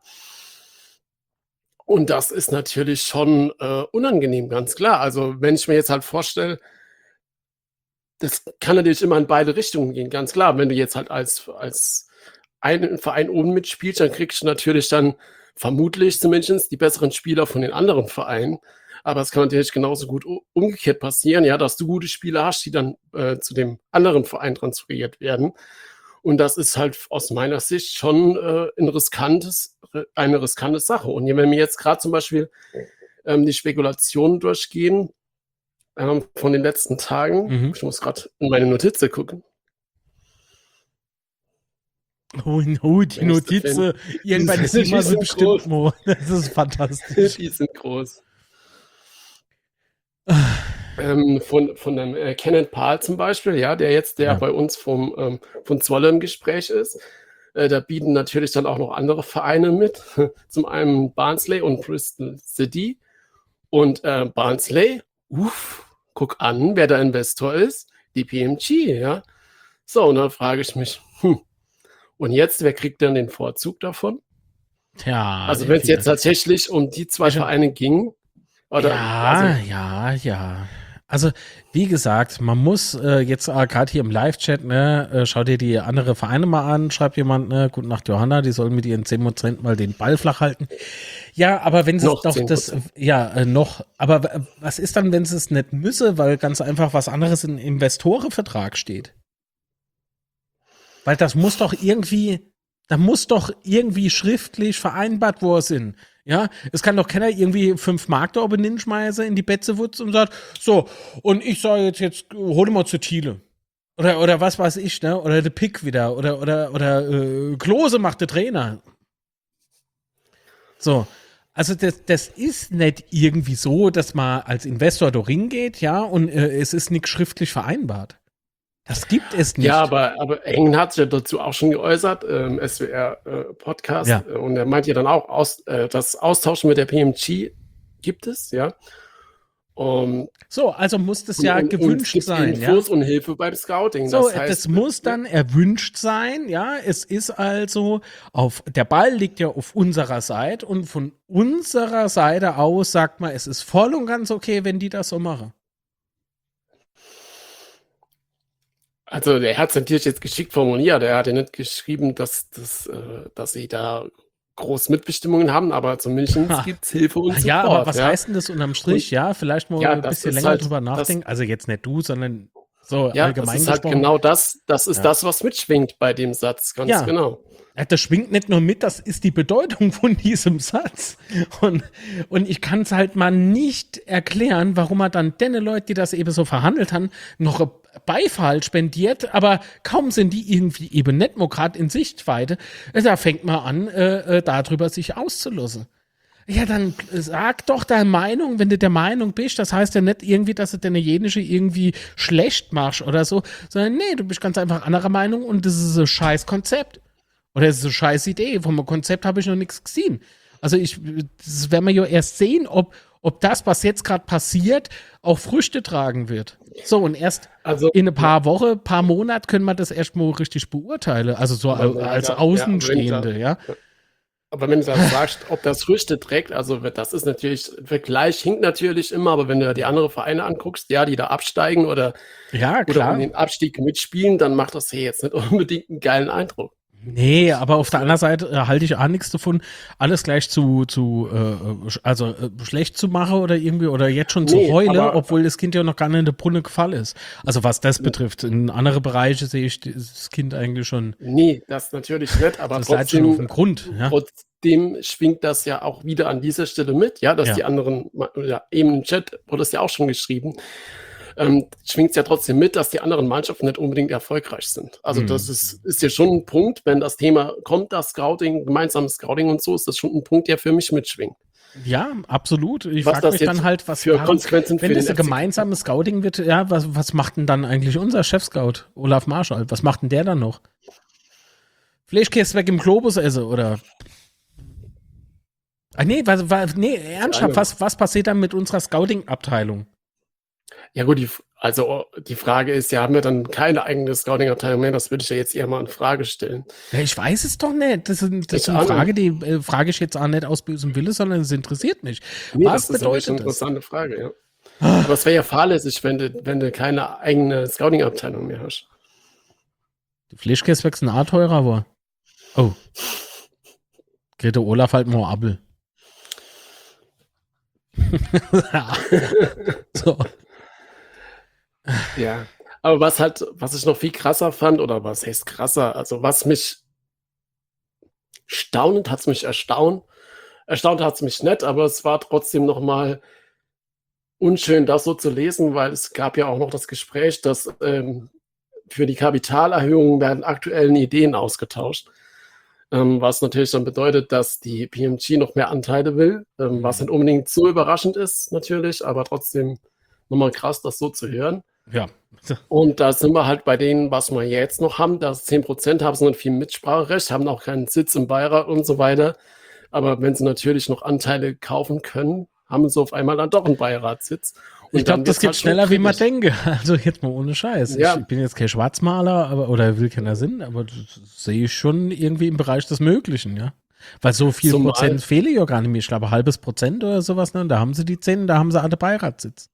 S1: Und das ist natürlich schon unangenehm, ganz klar. Also wenn ich mir jetzt halt vorstelle, das kann natürlich immer in beide Richtungen gehen, ganz klar. Wenn du jetzt halt als einen Verein oben mitspielst, dann kriegst du natürlich dann vermutlich zumindest die besseren Spieler von den anderen Vereinen. Aber es kann natürlich genauso gut umgekehrt passieren, ja, dass du gute Spieler hast, die dann zu dem anderen Verein transferiert werden. Und das ist halt aus meiner Sicht schon eine riskante Sache. Und wenn wir jetzt gerade zum Beispiel die Spekulationen durchgehen von den letzten Tagen, ich muss gerade in meine Notizen gucken.
S2: Die
S1: Wenn ich sie finde.
S2: Notizen, irgendwann sieht man sie bestimmt
S1: Groß.
S2: mal. Das ist fantastisch.
S1: Die sind groß. Von dem Kenneth Pahl zum Beispiel, ja, der bei uns von Zwolle im Gespräch ist. Da bieten natürlich dann auch noch andere Vereine mit. Zum einen Barnsley und Bristol City. Und Barnsley, guck an, wer der Investor ist. Die PMG, ja. So, und dann frage ich mich, und jetzt, wer kriegt denn den Vorzug davon?
S2: Tja,
S1: Also wenn es jetzt tatsächlich um die zwei Vereine ging, oder also
S2: ja. Also, wie gesagt, man muss jetzt gerade hier im Live-Chat, ne, schau dir die andere Vereine mal an, schreibt jemand, ne, gute Nacht, Johanna, die sollen mit ihren 10% mal den Ball flach halten. Ja, aber wenn sie
S1: noch
S2: doch das,
S1: 10%.
S2: noch, aber was ist dann, wenn sie es nicht müsse, weil ganz einfach was anderes im Investorenvertrag steht? Weil das muss doch irgendwie, da muss doch irgendwie schriftlich vereinbart worden sein. Ja, es kann doch keiner irgendwie 5 Mark da oben hinschmeißen in die Betzewutz und sagt, so, und ich sage jetzt hol mal zu Thiele. Oder was weiß ich, ne? Oder der Pick wieder. Oder Klose macht der Trainer. So. Also das ist nicht irgendwie so, dass man als Investor da hingeht, ja, und es ist nicht schriftlich vereinbart. Das gibt es
S1: Ja,
S2: nicht.
S1: aber Engen hat sich ja dazu auch schon geäußert, SWR-Podcast,
S2: Ja.
S1: und er meint ja dann auch, das Austauschen mit der PMG gibt es, ja.
S2: So, also muss das
S1: und,
S2: ja
S1: und, und es
S2: gewünscht
S1: gibt
S2: sein, ja?
S1: Infos und Hilfe beim Scouting.
S2: So,
S1: Das
S2: das
S1: heißt,
S2: muss dann erwünscht sein, ja. Es ist also der Ball liegt ja auf unserer Seite und von unserer Seite aus sagt man, es ist voll und ganz okay, wenn die das so machen.
S1: also der hat es natürlich jetzt geschickt formuliert. Er hat ja nicht geschrieben, dass sie da groß Mitbestimmungen haben, aber zumindest
S2: Ha.
S1: gibt es Hilfe und
S2: Ja, aber
S1: Support.
S2: was
S1: Ja,
S2: heißt denn das unterm Strich?
S1: und
S2: Ja, vielleicht mal
S1: ja,
S2: ein bisschen länger drüber
S1: das,
S2: nachdenken. Also jetzt nicht du, sondern so
S1: ja, das
S2: allgemein
S1: ist halt
S2: gesprochen.
S1: genau das. Das ist
S2: Ja.
S1: das, was mitschwingt bei dem Satz, ganz
S2: Ja,
S1: genau.
S2: das schwingt nicht nur mit, das ist die Bedeutung von diesem Satz. Und, und ich kann es halt mal nicht erklären, warum er dann den Leute, die das eben so verhandelt haben, noch Beifall spendiert, aber kaum sind die irgendwie eben nicht mehr gerade in Sichtweite, da fängt man an, darüber sich auszulassen. Ja, dann sag doch deine Meinung, wenn du der Meinung bist. Das heißt ja nicht irgendwie, dass du deine jenische irgendwie schlecht machst oder so, sondern nee, du bist ganz einfach anderer Meinung und das ist ein scheiß Konzept. Oder es ist eine scheiß Idee. Vom Konzept habe ich noch nichts gesehen. Also das werden wir ja erst sehen, ob das, was jetzt gerade passiert, auch Früchte tragen wird. So, und erst
S1: Also,
S2: in ein paar Wochen, paar Monate können wir das erstmal richtig beurteilen. Also so
S1: aber wenn
S2: als
S1: da, ja,
S2: Außenstehende, ja.
S1: aber wenn du das sagst, ob das Früchte trägt, also das ist natürlich, Vergleich hinkt natürlich immer, aber wenn du die anderen Vereine anguckst, ja, die da absteigen oder
S2: Ja,
S1: um
S2: klar.
S1: den Abstieg mitspielen, dann macht das hier jetzt nicht unbedingt einen geilen Eindruck.
S2: Nee, aber auf der anderen Seite halte ich auch nichts davon, alles gleich schlecht zu machen oder irgendwie, oder jetzt schon zu
S1: Nee,
S2: heulen,
S1: aber
S2: obwohl das Kind ja noch gar nicht in der Brunne gefallen ist. Also was das betrifft. In andere Bereiche sehe ich das Kind eigentlich schon
S1: nee, das natürlich nicht, aber
S2: das Leid schon auf dem Grund, ja.
S1: trotzdem schwingt das ja auch wieder an dieser Stelle mit, ja, dass
S2: Ja.
S1: die anderen, ja, eben im Chat wurde es ja auch schon geschrieben, schwingt es ja trotzdem mit, dass die anderen Mannschaften nicht unbedingt erfolgreich sind. Also das ist ja schon ein Punkt, wenn das Thema kommt, das Scouting, gemeinsames Scouting und so, ist das schon ein Punkt, der für mich mitschwingt.
S2: Ja, absolut. Ich
S1: Was
S2: frage
S1: das
S2: mich
S1: jetzt
S2: dann halt, was
S1: für Konsequenzen
S2: wenn
S1: für
S2: das
S1: den
S2: ein gemeinsames Scouting wird, ja, was macht denn dann eigentlich unser Chef-Scout, Olaf Marschall? Was macht denn der dann noch? Fleischkäse weg im Globus essen, oder? Ah, nee, nee, ernsthaft, was passiert dann mit unserer Scouting-Abteilung?
S1: Ja gut, die Frage ist ja, haben wir dann keine eigene Scouting-Abteilung mehr? Das würde ich ja jetzt eher mal in Frage stellen.
S2: Ja, ich weiß es doch nicht. Das ist
S1: Ich
S2: eine
S1: auch
S2: Frage, die frage ich jetzt auch nicht aus bösem Wille, sondern es interessiert mich.
S1: Nee,
S2: Was
S1: das ist nämlich eine
S2: bedeutet das?
S1: interessante Frage, ja. Aber es wäre ja fahrlässig, wenn du keine eigene Scouting-Abteilung mehr hast.
S2: Die Fleischkäse wechseln auch teurer, aber. Oh. Grete Olaf halt mal Abel. So.
S1: Ja, aber was ich noch viel krasser fand, oder was heißt krasser, also was mich staunend hat es mich erstaunt. Erstaunt hat es mich nicht, aber es war trotzdem nochmal unschön, das so zu lesen, weil es gab ja auch noch das Gespräch, dass für die Kapitalerhöhung werden aktuellen Ideen ausgetauscht. Was natürlich dann bedeutet, dass die PMG noch mehr Anteile will, was nicht unbedingt so überraschend ist, natürlich, aber trotzdem nochmal krass, das so zu hören.
S2: Ja.
S1: Und da sind wir halt bei denen, was wir jetzt noch haben, dass 10% haben sie nicht viel Mitspracherecht, haben auch keinen Sitz im Beirat und so weiter. Aber wenn sie natürlich noch Anteile kaufen können, haben sie auf einmal dann doch einen Beiratssitz. Und
S2: Ich glaube, das geht
S1: halt
S2: schneller, wie man denke. Also jetzt mal ohne Scheiß.
S1: Ja.
S2: Ich bin jetzt kein Schwarzmaler, oder will keiner Sinn, aber das sehe ich schon irgendwie im Bereich des Möglichen, ja. Weil so viel
S1: Zumal-
S2: Prozent fehle ja gar nicht mehr. Ich glaube, halbes Prozent oder sowas, ne? Da haben sie die 10, da haben sie alle Beiratssitz.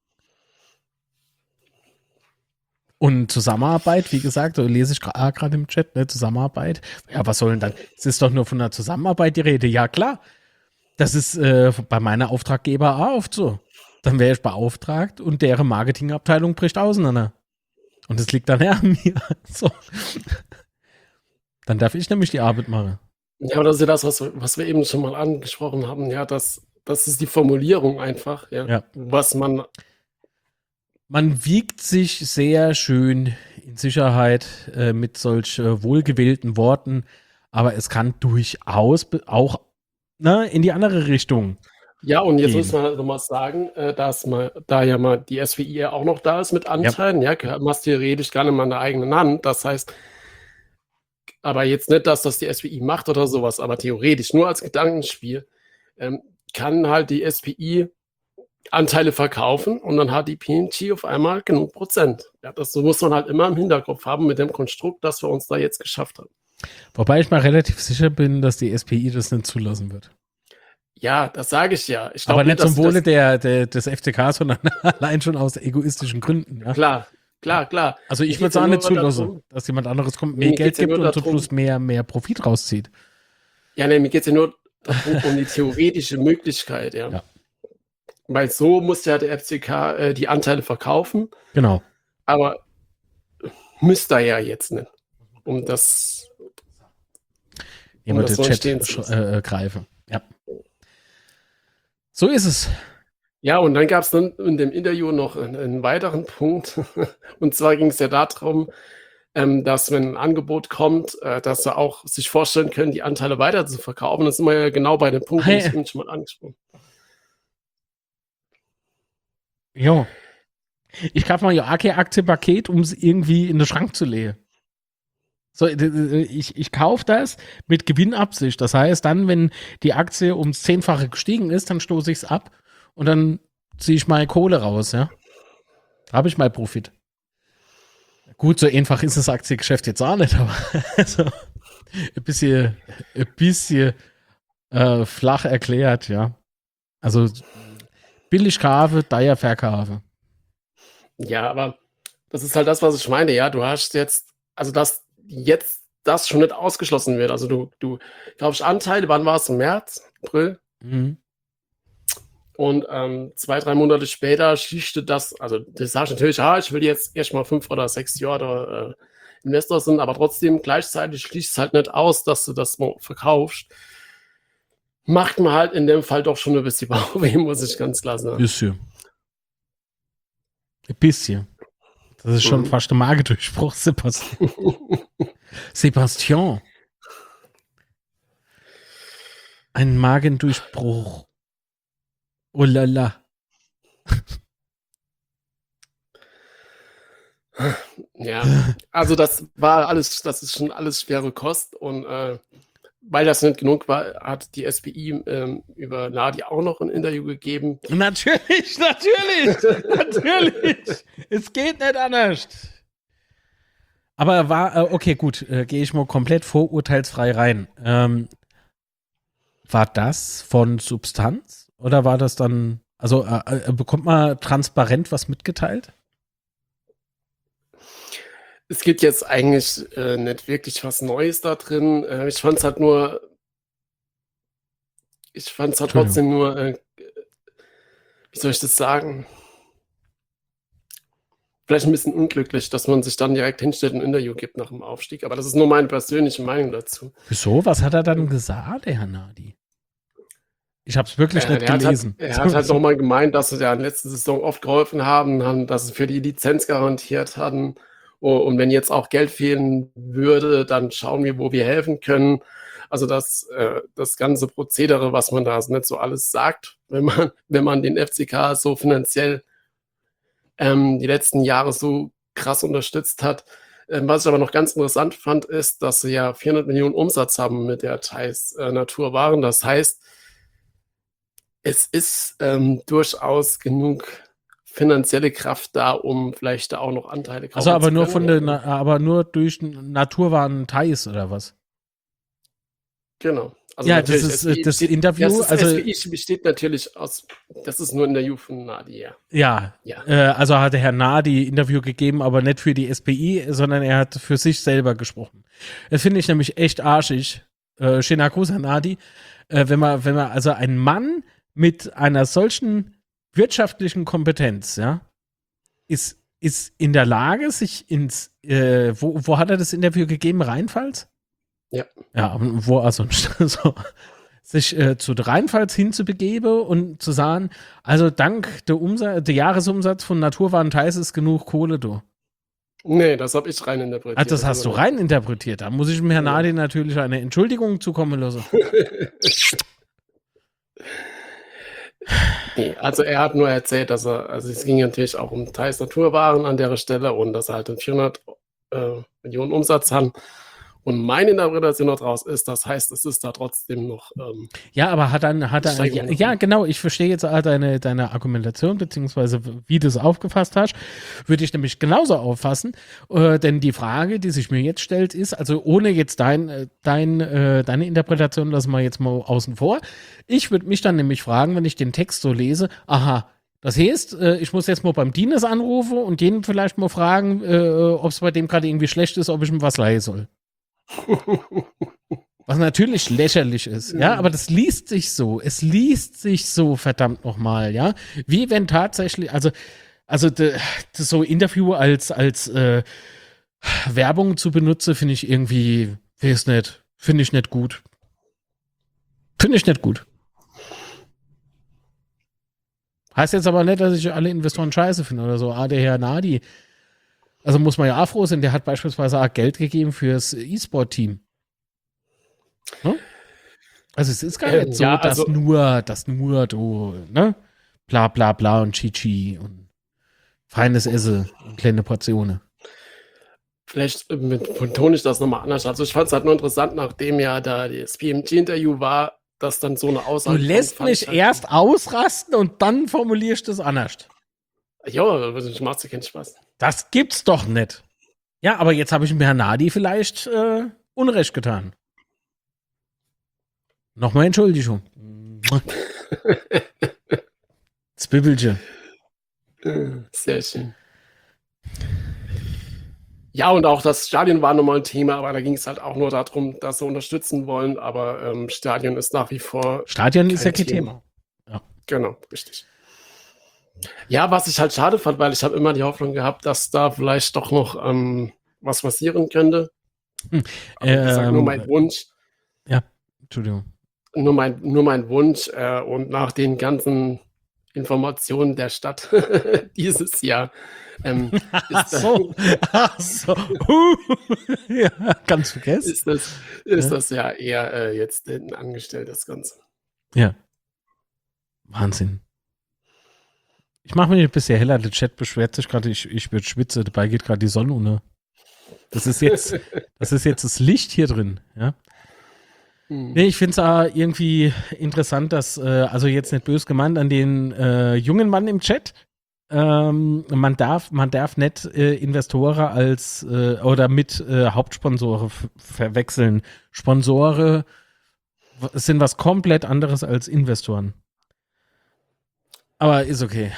S2: Und Zusammenarbeit, wie gesagt, so lese ich gerade im Chat, ne, Zusammenarbeit. Ja, was soll denn dann? Es ist doch nur von der Zusammenarbeit die Rede. Ja, klar. Das ist bei meiner Auftraggeber auch oft so. Dann wäre ich beauftragt und deren Marketingabteilung bricht auseinander. Und das liegt dann an mir. So. Dann darf ich nämlich die Arbeit machen.
S1: Ja, aber das ist ja das, was wir eben schon mal angesprochen haben. Ja, das ist die Formulierung einfach,
S2: Ja.
S1: was man.
S2: Man wiegt sich sehr schön in Sicherheit mit solch wohlgewählten Worten, aber es kann durchaus auch in die andere Richtung.
S1: Ja, und jetzt
S2: gehen.
S1: muss man halt nochmal sagen, dass da ja mal die SWI ja auch noch da ist mit Anteilen, ja, machst theoretisch gar nicht mal in der eigenen Hand. Das heißt, aber jetzt nicht, dass das die SWI macht oder sowas, aber theoretisch, nur als Gedankenspiel, kann halt die SPI Anteile verkaufen und dann hat die P&G auf einmal genug Prozent. Ja, das so muss man halt immer im Hinterkopf haben mit dem Konstrukt, das wir uns da jetzt geschafft haben.
S2: Wobei ich mal relativ sicher bin, dass die SPI das nicht zulassen wird.
S1: Ja, das sage ich ja. Ich
S2: Aber
S1: glaube
S2: nicht zum Wohle des FCK, sondern allein schon aus egoistischen Gründen. Ja?
S1: Klar.
S2: Also ich würde es auch nicht zulassen, dass jemand anderes kommt, mehr Geld gibt und zum Schluss mehr Profit rauszieht.
S1: Ja, nee, mir geht es ja nur um die theoretische Möglichkeit, ja. Weil so muss ja der FCK die Anteile verkaufen.
S2: Genau.
S1: Aber müsste er ja jetzt nicht. Um das
S2: jemand den Chat greifen. Ja. So ist es.
S1: Ja, und dann gab es dann in dem Interview noch einen weiteren Punkt. Und zwar ging es ja darum, dass wenn ein Angebot kommt, dass sie auch sich vorstellen können, die Anteile weiter zu verkaufen. Das sind wir ja genau bei dem Punkt, den ich eben schon mal angesprochen.
S2: Jo. Ich kaufe mal ja Aktie-Paket, um es irgendwie in den Schrank zu legen. So, ich kaufe das mit Gewinnabsicht. Das heißt, dann, wenn die Aktie ums 10-fache gestiegen ist, dann stoße ich es ab und dann ziehe ich meine Kohle raus, ja. Da habe ich mal Profit. Gut, so einfach ist das Aktiengeschäft jetzt auch nicht, aber also, ein bisschen flach erklärt, ja. Also billig kaufen, teuer verkaufen.
S1: Ja, aber das ist halt das, was ich meine, ja. Du hast jetzt, also dass jetzt das schon nicht ausgeschlossen wird. Also du kaufst Anteile, wann war es? Im März, April?
S2: Mhm.
S1: Und 2-3 Monate später schließt du das, also du sagst natürlich, ich will jetzt erstmal 5 oder 6 Jahre Investor sind, aber trotzdem gleichzeitig schließt es halt nicht aus, dass du das mal verkaufst. Macht man halt in dem Fall doch schon ein bisschen Bauchweh, muss ich ganz klar sagen.
S2: Ein bisschen. Das ist schon fast ein Magedurchbruch, Sebastian. Sebastian. Ein Magendurchbruch. Oh la la.
S1: Ja, also das ist schon alles schwere Kost und weil das nicht genug war, hat die SPI über Nadi auch noch ein Interview gegeben.
S2: Natürlich. Es geht nicht anders. Aber okay, gut, gehe ich mal komplett vorurteilsfrei rein. War das von Substanz oder war das dann, also bekommt man transparent was mitgeteilt?
S1: Es gibt jetzt eigentlich nicht wirklich was Neues da drin. Ich fand es halt trotzdem nur, wie soll ich das sagen? Vielleicht ein bisschen unglücklich, dass man sich dann direkt hinstellt und ein Interview gibt nach dem Aufstieg. Aber das ist nur meine persönliche Meinung dazu.
S2: Wieso? Was hat er dann gesagt, der Herr Nadi? Ich habe es wirklich nicht gelesen.
S1: Er hat halt nochmal gemeint, dass sie ja in der letzten Saison oft geholfen haben, dass sie für die Lizenz garantiert hatten. Und wenn jetzt auch Geld fehlen würde, dann schauen wir, wo wir helfen können. Also das ganze Prozedere, was man da nicht so alles sagt, wenn man den FCK so finanziell die letzten Jahre so krass unterstützt hat. Was ich aber noch ganz interessant fand, ist, dass sie ja 400 Millionen Umsatz haben mit der Theis Naturwaren. Das heißt, es ist durchaus genug finanzielle Kraft da, um vielleicht da auch noch Anteile kaufen
S2: zu können. Also aber nur durch Naturwaren Theis oder was?
S1: Genau.
S2: Also ja, das ist das Interview.
S1: Das SWI besteht natürlich aus, das ist nur ein Interview von Nadi,
S2: ja. Also hat der Herr Nadi Interview gegeben, aber nicht für die SPI, sondern er hat für sich selber gesprochen. Das finde ich nämlich echt arschig. Schöner Gruß an Nadi. Wenn man also ein Mann mit einer solchen wirtschaftlichen Kompetenz, ja, ist in der Lage, sich wo hat er das Interview gegeben? Rheinpfalz?
S1: Ja.
S2: Ja, wo also so, sich zu Rheinpfalz hinzubegeben und zu sagen, also dank der Jahresumsatz von Naturwaren Theis ist genug Kohle da.
S1: Nee, das habe ich rein interpretiert.
S2: Also das hast du rein interpretiert. Da muss ich dem Herrn Nadi natürlich eine Entschuldigung zukommen lassen.
S1: Nee, also er hat nur erzählt, dass also es ging natürlich auch um Theis Naturwaren an der Stelle und dass er halt 400 Millionen Umsatz haben Und meine Interpretation daraus ist, das heißt, es ist da trotzdem noch.
S2: Ja, aber hat er,
S1: Steigerung.
S2: ja, genau, ich verstehe jetzt deine Argumentation, beziehungsweise wie du es aufgefasst hast, würde ich nämlich genauso auffassen, denn die Frage, die sich mir jetzt stellt, ist, also ohne jetzt deine Interpretation lassen wir jetzt mal außen vor, ich würde mich dann nämlich fragen, wenn ich den Text so lese, aha, das heißt, ich muss jetzt mal beim Dieners anrufen und den vielleicht mal fragen, ob es bei dem gerade irgendwie schlecht ist, ob ich ihm was leihen soll. Was natürlich lächerlich ist, ja, aber das liest sich so. Es liest sich so, verdammt nochmal, ja. Wie wenn tatsächlich, also so Interview als Werbung zu benutzen, finde ich irgendwie, finde ich nicht gut. Finde ich nicht gut. Heißt jetzt aber nicht, dass ich alle Investoren scheiße finde oder so. Der Herr Nadi, also muss man ja auch froh sein, der hat beispielsweise auch Geld gegeben fürs E-Sport-Team. Hm? Also es ist gar nicht so,
S1: Ja,
S2: dass
S1: also-
S2: nur du, ne? Bla bla bla und Chichi und feines Essen und kleine Portionen.
S1: Vielleicht betone ich das nochmal anders. Also ich fand es halt nur interessant, nachdem ja da das PMG-Interview war, dass dann so eine
S2: Du
S1: Aussage
S2: lässt
S1: kommt,
S2: mich
S1: fand ich
S2: erst ausrasten und dann formulierst du es anders.
S1: halt, ja, ich mach's dir keinen Spaß.
S2: Das gibt's doch nicht. Ja, aber jetzt habe ich dem Herrn Nadi vielleicht Unrecht getan. Nochmal Entschuldigung. Zwiebelchen.
S1: Sehr schön. Ja, und auch das Stadion war nochmal ein Thema, aber da ging es halt auch nur darum, dass sie unterstützen wollen, aber Stadion ist nach wie vor
S2: Stadion ist ja
S1: kein
S2: kein Thema.
S1: Genau, richtig. Ja, was ich halt schade fand, weil ich habe immer die Hoffnung gehabt, dass da vielleicht doch noch was passieren könnte. Aber wie gesagt, nur mein Wunsch.
S2: Ja, Entschuldigung.
S1: Nur mein Wunsch und nach den ganzen Informationen der Stadt dieses Jahr
S2: Ach so. Ja, ganz vergessen.
S1: ist das ja eher jetzt hinten angestellt, das Ganze.
S2: Ja. Wahnsinn. Ich mache mich ein bisschen heller. Der Chat beschwert sich gerade, ich würde schwitze, dabei geht gerade die Sonne unter. Das ist jetzt das Licht hier drin, ja. Nee, ich finde es irgendwie interessant, dass, also jetzt nicht böse gemeint an den jungen Mann im Chat, man darf nicht Investoren als oder mit Hauptsponsore verwechseln. Sponsore sind was komplett anderes als Investoren. Aber ist okay.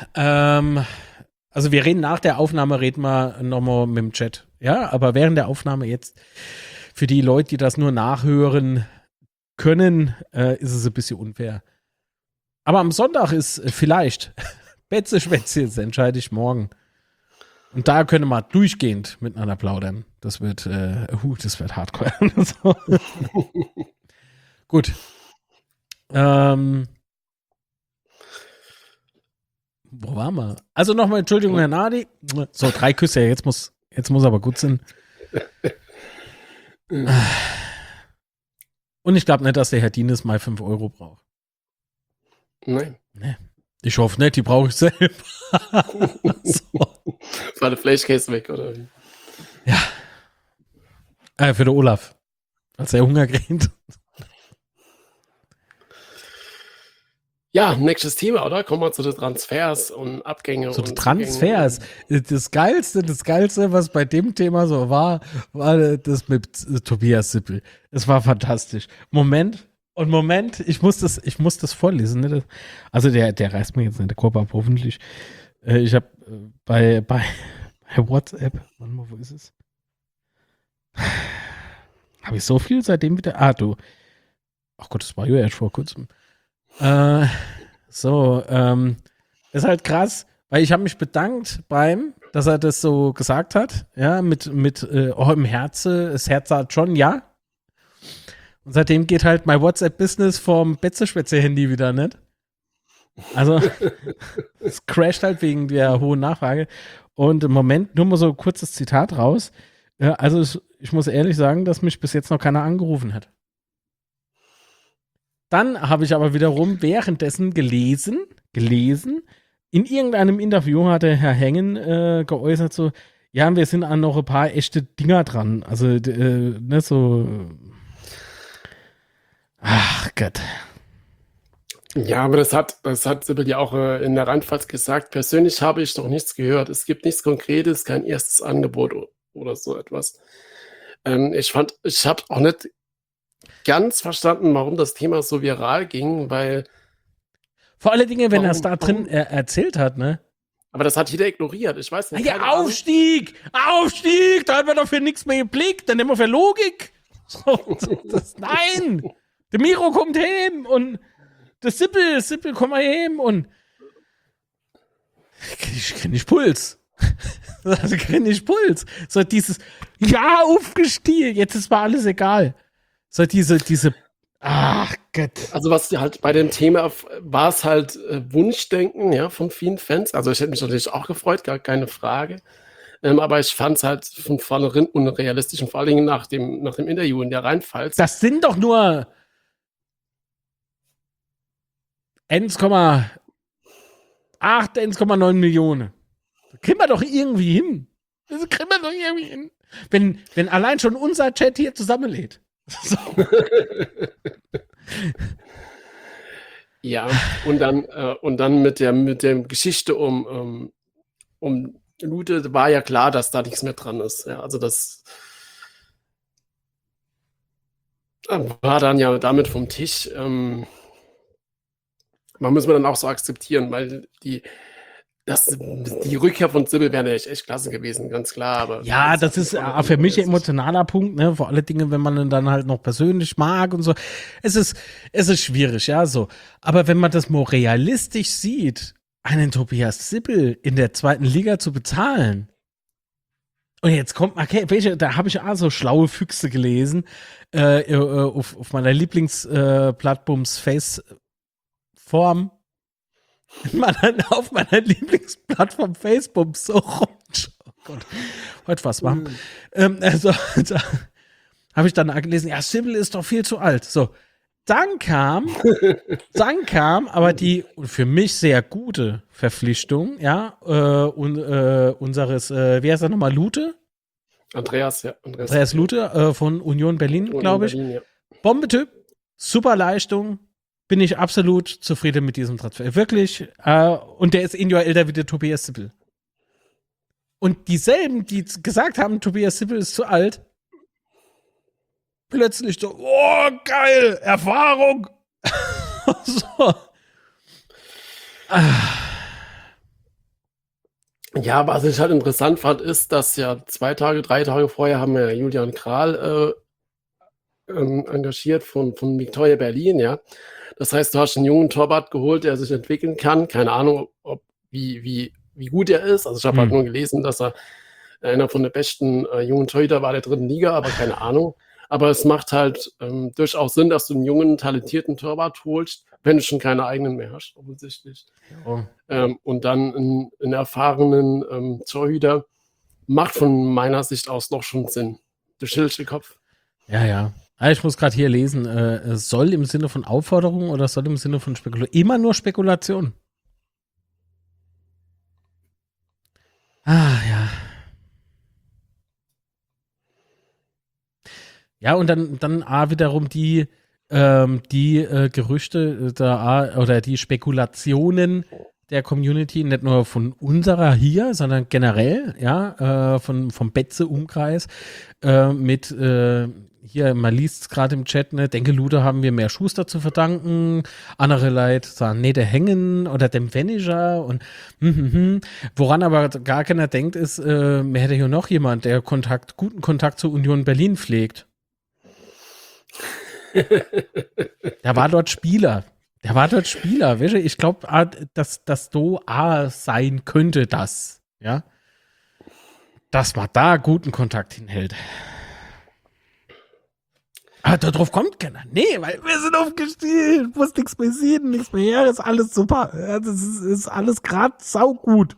S2: Also wir reden nach der Aufnahme, reden wir nochmal mit dem Chat. Ja, aber während der Aufnahme jetzt, für die Leute, die das nur nachhören können, ist es ein bisschen unfair. Aber am Sonntag ist vielleicht Betze-Schwätze, das entscheide ich morgen. Und da können wir durchgehend miteinander plaudern. Das wird hardcore. So. Gut. Wo waren wir? Also nochmal Entschuldigung, Herr Nadi. So, 3 Küsse, jetzt muss aber gut sein. Und ich glaube nicht, dass der Herr Dienes mal 5 Euro braucht.
S1: Nein.
S2: Nee. Ich hoffe nicht, die brauche ich selber. So.
S1: War der Flashcase weg, oder?
S2: Ja. Für den Olaf. Als er Hunger kriegt.
S1: Ja, nächstes Thema, oder? Kommen wir zu den Transfers und Abgänge.
S2: Zu den Transfers. Das Geilste, was bei dem Thema so war das mit Tobias Sippel. Es war fantastisch. Moment, ich muss das vorlesen. Ne? Also der reißt mir jetzt nicht der Korb ab, hoffentlich. Ich habe bei WhatsApp, warte mal, wo ist es? Habe ich so viel seitdem wieder? Ach Gott, das war ja erst vor kurzem. Ist halt krass, weil ich habe mich bedankt dass er das so gesagt hat, ja, mit im Herzen, das Herz sagt schon ja. Und seitdem geht halt mein WhatsApp-Business vom Betze-Schwätze-Handy wieder nicht. Also, es crasht halt wegen der hohen Nachfrage. Und im Moment, nur mal so ein kurzes Zitat raus. Ja, also, ich muss ehrlich sagen, dass mich bis jetzt noch keiner angerufen hat. Dann habe ich aber wiederum währenddessen gelesen, in irgendeinem Interview hat der Herr Hengen geäußert so, Ja, und wir sind an noch ein paar echte Dinger dran. Also, ne, so. Ach Gott.
S1: Ja, aber das hat Sibyl ja auch in der Rheinpfalz gesagt. Persönlich habe ich noch nichts gehört. Es gibt nichts Konkretes, kein erstes Angebot oder so etwas. Ich habe auch nicht ganz verstanden, warum das Thema so viral ging, weil.
S2: Vor allen Dingen, wenn er es da
S1: Warum?
S2: drin erzählt hat, ne?
S1: Aber das hat jeder ignoriert. Ich weiß nicht.
S2: Ja,
S1: Keine Ahnung.
S2: Aufstieg! Aufstieg! Da hat man doch für nichts mehr geblickt. Dann nehmen wir für Logik. Nein! Der Miro kommt heim und der Sippel kommt mal heim und ich krieg nicht Puls. Also krieg nicht Puls. So dieses, ja, aufgestiegen, jetzt ist mal alles egal. So diese, ach Gott.
S1: Also was halt bei dem Thema war es halt Wunschdenken, ja, von vielen Fans. Also ich hätte mich natürlich auch gefreut, gar keine Frage. Aber ich fand es halt von vornherein unrealistisch und vor allen Dingen nach dem Interview in der Rheinpfalz.
S2: Das sind doch nur 1,8, 1,9 Millionen. Das kriegen wir doch irgendwie hin. Das kriegen wir doch irgendwie hin. Wenn allein schon unser Chat hier zusammenlädt. So.
S1: Ja, und dann mit der Geschichte um Lute war ja klar, dass da nichts mehr dran ist. Ja, also das war dann ja damit vom Tisch. Man muss man dann auch so akzeptieren, weil die Rückkehr von Sibyl wäre echt klasse gewesen, ganz klar. Aber
S2: Ja, das ist für mich ein emotionaler Punkt, ne? Vor allen Dingen, wenn man ihn dann halt noch persönlich mag und so. Es ist schwierig, ja, so. Aber wenn man das mal realistisch sieht, einen Tobias Sippel in der 2. Liga zu bezahlen. Und jetzt kommt, okay, da habe ich auch so schlaue Füchse gelesen, auf meiner Lieblingsplattforms Faceform. Auf meiner Lieblingsplattform Facebook so rum. Oh Gott, heute was warm. Also, da habe ich dann gelesen, ja, Sibyl ist doch viel zu alt. So, dann kam aber die für mich sehr gute Verpflichtung, ja, unseres, wie heißt er nochmal, Lute?
S1: Andreas
S2: Lute von Union Berlin, glaube ich. Ja. Bombetyp, super Leistung. Bin ich absolut zufrieden mit diesem Transfer. Wirklich. Und der ist ein Jahr älter wie der Tobias Sippel. Und dieselben, die gesagt haben, Tobias Sippel ist zu alt, plötzlich so, oh, geil, Erfahrung. So.
S1: Ja, was ich halt interessant fand, ist, dass ja 3 Tage vorher haben wir Julian Kral engagiert von Viktoria Berlin, ja. Das heißt, du hast einen jungen Torwart geholt, der sich entwickeln kann. Keine Ahnung, wie gut er ist. Also ich habe halt nur gelesen, dass er einer von der besten jungen Torhüter war der 3. Liga, aber keine Ahnung. Aber es macht halt durchaus Sinn, dass du einen jungen, talentierten Torwart holst, wenn du schon keine eigenen mehr hast, offensichtlich. Oh. Und dann einen erfahrenen Torhüter macht von meiner Sicht aus doch schon Sinn. Der Schildkopf.
S2: Ja. Ich muss gerade hier lesen, soll im Sinne von Aufforderung oder soll im Sinne von Spekulation? Immer nur Spekulation. Ah, ja. Ja, und dann wiederum die Gerüchte oder die Spekulationen der Community, nicht nur von unserer hier, sondern generell, ja, vom Betze-Umkreis, mit hier, man liest es gerade im Chat, ne, denke Lude haben wir mehr Schuster zu verdanken, andere Leute sagen, nee, der Hängen oder dem Venischer und woran aber gar keiner denkt, ist, man hätte hier noch jemand, der guten Kontakt zur Union Berlin pflegt. Der war dort Spieler. Weißt du? Ich glaube, dass do sein könnte das, ja, dass man da guten Kontakt hinhält. Aber darauf kommt keiner. Nee, weil wir sind aufgestiegen. Muss nichts mehr sehen, nichts mehr her. Ist alles super. Ja, das ist alles gerade saugut.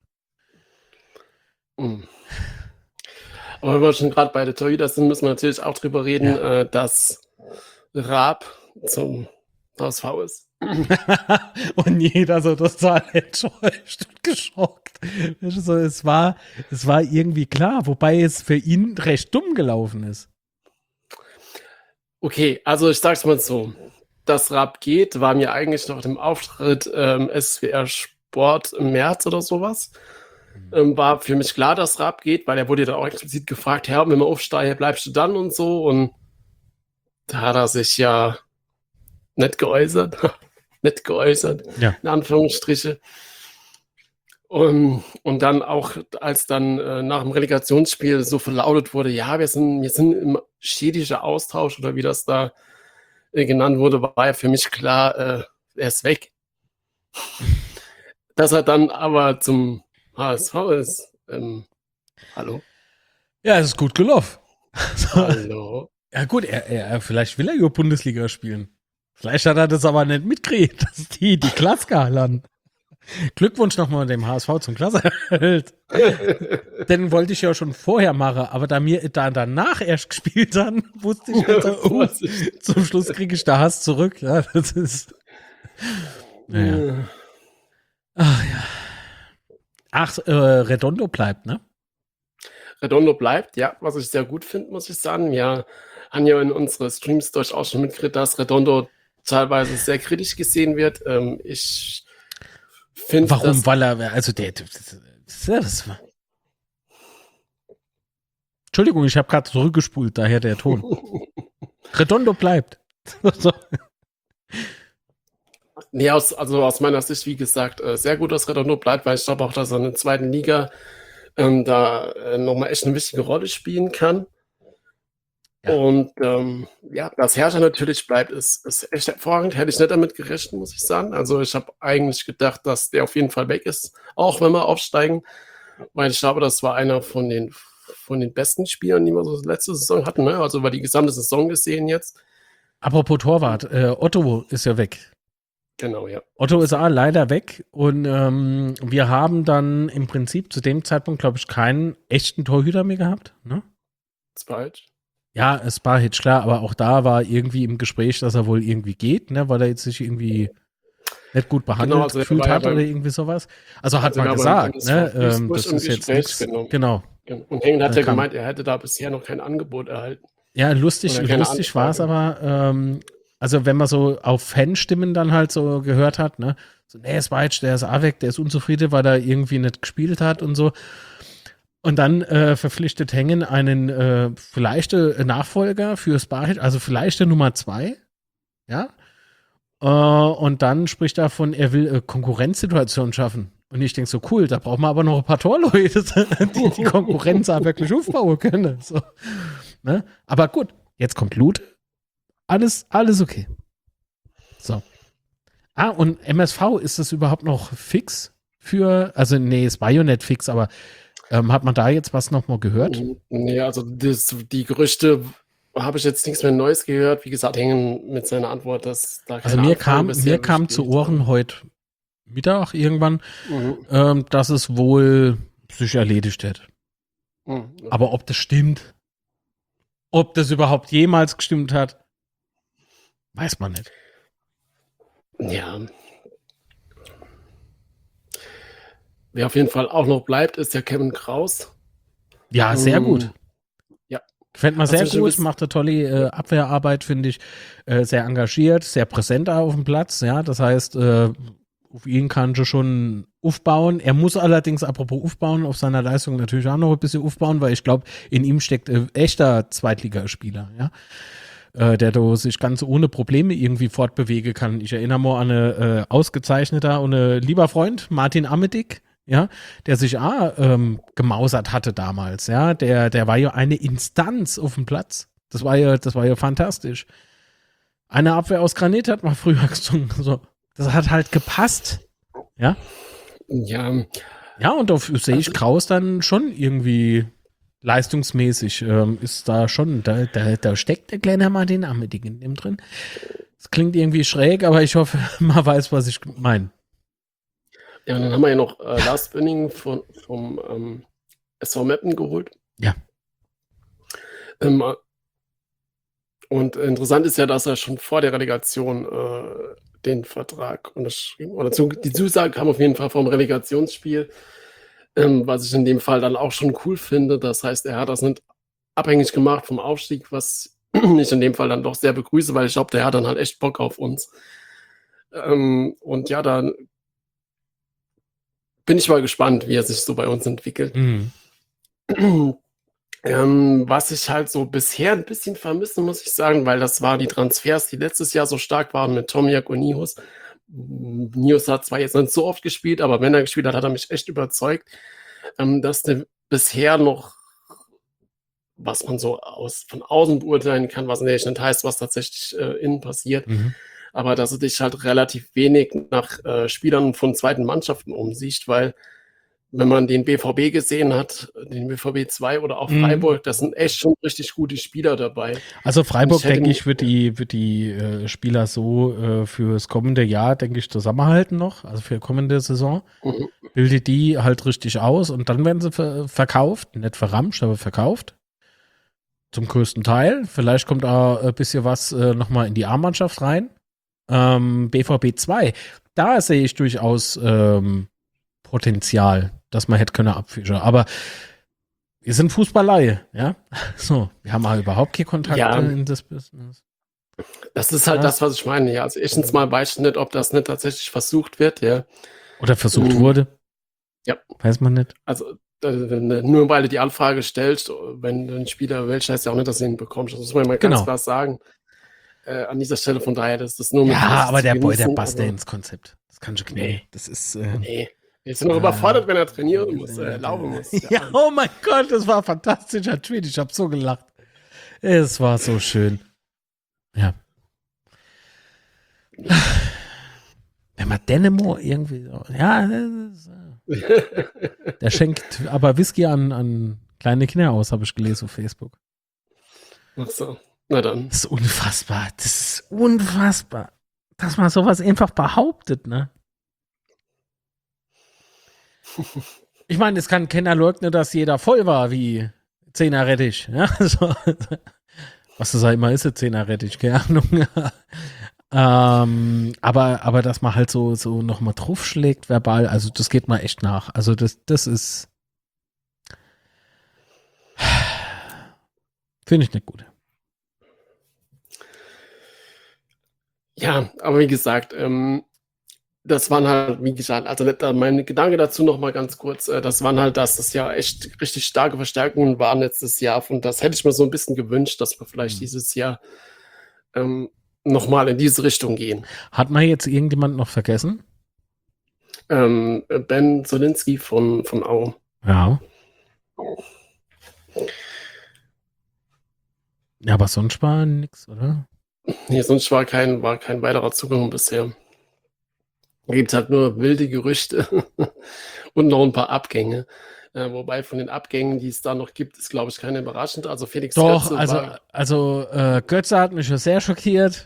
S1: Aber wenn wir schon gerade bei der Torhüter sind, müssen wir natürlich auch drüber reden, dass Raab zum HSV ist.
S2: Und jeder so total enttäuscht und geschockt. So, es war irgendwie klar, wobei es für ihn recht dumm gelaufen ist.
S1: Okay, also ich sag's mal so. Das Rap geht war mir eigentlich nach dem Auftritt SWR Sport im März oder sowas. War für mich klar, dass Rap geht, weil er wurde dann auch explizit gefragt, Herr, wenn wir aufsteigen, bleibst du dann und so. Und da hat er sich ja nicht geäußert. Nicht geäußert,
S2: Ja.
S1: in Anführungsstriche. Und dann auch, als dann nach dem Relegationsspiel so verlautet wurde, ja, wir sind im schädischen Austausch oder wie das da genannt wurde, war ja für mich klar, er ist weg. Dass er dann aber zum HSV ist. Hallo?
S2: Ja, es ist gut gelaufen.
S1: Hallo?
S2: Ja gut, vielleicht will er ja Bundesliga spielen. Vielleicht hat er das aber nicht mitgekriegt, dass die Klasse gehalten. Glückwunsch nochmal dem HSV zum Klassenerhalt. Den wollte ich ja schon vorher machen, aber da mir da danach erst gespielt haben, wusste ich jetzt, zum Schluss kriege ich da Hass zurück. Ja, das ist. Naja. Ach ja. Ach, Redondo bleibt, ne?
S1: Redondo bleibt, ja, was ich sehr gut finde, muss ich sagen. Wir haben ja in unsere Streams durchaus schon mitgekriegt, dass Redondo teilweise sehr kritisch gesehen wird. Ich finde,
S2: warum? Weil er, also das war. Entschuldigung, ich habe gerade zurückgespult, daher der Ton. Redondo bleibt.
S1: Nee, aus meiner Sicht, wie gesagt, sehr gut, dass Redondo bleibt, weil ich glaube auch, dass er in der zweiten Liga da nochmal echt eine wichtige Rolle spielen kann. Ja. Und ja, dass Herrscher natürlich bleibt, ist echt hervorragend. Hätte ich nicht damit gerechnet, muss ich sagen. Also ich habe eigentlich gedacht, dass der auf jeden Fall weg ist, auch wenn wir aufsteigen, weil ich glaube, das war einer von den besten Spielern, die wir so letzte Saison hatten. Ne? Also über die gesamte Saison gesehen jetzt.
S2: Apropos Torwart, Otto ist ja weg.
S1: Genau, ja.
S2: Otto ist leider weg und wir haben dann im Prinzip zu dem Zeitpunkt, glaube ich, keinen echten Torhüter mehr gehabt. Ne?
S1: Spahic.
S2: Ja, Spahic, klar, aber auch da war irgendwie im Gespräch, dass er wohl irgendwie geht, ne, weil er jetzt sich irgendwie nicht gut behandelt gefühlt hat oder irgendwie sowas. Also hat man gesagt, ne, das ist jetzt nichts. Genau.
S1: Und Hengen hat ja gemeint, er hätte da bisher noch kein Angebot erhalten.
S2: Ja, lustig war es aber, also wenn man so auf Fanstimmen dann halt so gehört hat, ne, so, nee, Spahic, der ist weg, der ist unzufrieden, weil er irgendwie nicht gespielt hat und so. Und dann verpflichtet Hengen einen vielleicht Nachfolger für Spahic, also vielleicht Nummer 2. Ja. Und dann spricht er von, er will Konkurrenzsituationen schaffen. Und ich denke so, cool, da brauchen wir aber noch ein paar Torleute, die Konkurrenz auch wirklich aufbauen können. So. Ne? Aber gut, jetzt kommt Lute. Alles okay. So. Und MSV, ist das überhaupt noch fix für, also nee, es war ja nicht fix, aber hat man da jetzt was noch mal gehört?
S1: Nee, also die Gerüchte habe ich jetzt nichts mehr Neues gehört. Wie gesagt, hängen mit seiner Antwort, dass da keine
S2: mir kam zu Ohren heute Mittag irgendwann, dass es wohl sich erledigt hätte. Okay. Aber ob das stimmt, ob das überhaupt jemals gestimmt hat, weiß man nicht.
S1: Ja. Wer auf jeden Fall auch noch bleibt, ist der Kevin Kraus.
S2: Ja, sehr gut.
S1: Ja.
S2: Gefällt mir sehr gut, macht eine tolle Abwehrarbeit, finde ich. Sehr engagiert, sehr präsent auf dem Platz. Ja, das heißt, auf ihn kann ich schon aufbauen. Er muss allerdings, apropos aufbauen, auf seiner Leistung natürlich auch noch ein bisschen aufbauen, weil ich glaube, in ihm steckt echter Zweitligaspieler. Ja. Der da sich ganz ohne Probleme irgendwie fortbewegen kann. Ich erinnere mal an eine ausgezeichneter und lieber Freund, Martin Amedick, ja, der sich gemausert hatte damals, ja, der war ja eine Instanz auf dem Platz. Das war ja fantastisch. Eine Abwehr aus Granit hat man früher gesungen. So. Das hat halt gepasst. Ja.
S1: Ja.
S2: Ja, und auf sehe ich Kraus dann schon irgendwie leistungsmäßig ist da schon, da steckt der kleine Martin Amedick in dem drin. Das klingt irgendwie schräg, aber ich hoffe, man weiß, was ich meine.
S1: Ja, und dann haben wir ja noch Lars Bönning vom SV Meppen geholt.
S2: Ja.
S1: Und interessant ist ja, dass er schon vor der Relegation den Vertrag unterschrieben. Oder die Zusage kam auf jeden Fall vom Relegationsspiel, was ich in dem Fall dann auch schon cool finde. Das heißt, er hat das nicht abhängig gemacht vom Aufstieg, was ich in dem Fall dann doch sehr begrüße, weil ich glaube, der hat dann halt echt Bock auf uns. Und ja, dann bin ich mal gespannt, wie er sich so bei uns entwickelt. Was ich halt so bisher ein bisschen vermisse, muss ich sagen, weil das waren die Transfers, die letztes Jahr so stark waren mit Tomiak und Nihus. Nihus hat zwar jetzt nicht so oft gespielt, aber wenn er gespielt hat, hat er mich echt überzeugt, dass der bisher noch, was man so von außen beurteilen kann, was natürlich nicht heißt, was tatsächlich innen passiert, aber dass er dich halt relativ wenig nach Spielern von zweiten Mannschaften umsieht, weil wenn man den BVB gesehen hat, den BVB 2 oder auch Freiburg, das sind echt schon richtig gute Spieler dabei.
S2: Also Freiburg, denke ich, wird die Spieler so fürs kommende Jahr, denke ich, zusammenhalten noch, also für kommende Saison. Bildet die halt richtig aus und dann werden sie verkauft, nicht verramscht, aber verkauft. Zum größten Teil. Vielleicht kommt auch ein bisschen was nochmal in die A-Mannschaft rein. BVB 2, da sehe ich durchaus Potenzial, dass man hätte können abfischen. Aber wir sind Fußballleihe, ja. So, wir haben auch überhaupt keine Kontakte in das Business.
S1: Das ist halt das, was ich meine, ja. Also erstens mal weiß ich nicht, ob das nicht tatsächlich versucht wird, ja.
S2: Oder versucht wurde.
S1: Ja.
S2: Weiß man nicht.
S1: Also nur weil du die Anfrage stellst, wenn du einen Spieler willst, heißt ja auch nicht, dass du ihn bekommst. Das muss man mal ganz klar sagen. An dieser Stelle, von daher, das ist nur mit
S2: aber der Boy, der passt ja ins Konzept. Das kann schon knicken.
S1: Nee.
S2: Das ist
S1: nee. Er ist noch überfordert, wenn er trainieren muss, laufen muss.
S2: Ja, oh mein Gott, das war ein fantastischer Tweet. Ich habe so gelacht. Es war so schön. Ja. Wenn man Dynamo irgendwie so, ja, der schenkt aber Whisky an kleine Kinder aus, habe ich gelesen auf Facebook.
S1: Ach so, na dann.
S2: Das ist unfassbar. Das ist unfassbar, dass man sowas einfach behauptet, ne? Ich meine, es kann keiner leugnen, dass jeder voll war wie 10er Rettich. Ja? So. Was das halt immer ist, 10er Rettich, keine Ahnung. Aber dass man halt so nochmal draufschlägt verbal, also das geht mal echt nach. Also das ist finde ich nicht gut.
S1: Ja, aber wie gesagt, das waren halt, wie gesagt, also mein Gedanke dazu noch mal ganz kurz, das waren halt, dass das ja echt richtig starke Verstärkungen waren letztes Jahr und das hätte ich mir so ein bisschen gewünscht, dass wir vielleicht dieses Jahr noch mal in diese Richtung gehen.
S2: Hat man jetzt irgendjemand noch vergessen?
S1: Ben Solinski von Aue.
S2: Ja. Ja, aber sonst war nix, oder?
S1: Nee, sonst war kein weiterer Zugang bisher. Da gibt es halt nur wilde Gerüchte und noch ein paar Abgänge. Wobei von den Abgängen, die es da noch gibt, ist, glaube ich, keine überraschend. Also Felix
S2: Doch,
S1: Götze
S2: Götze hat mich schon sehr schockiert.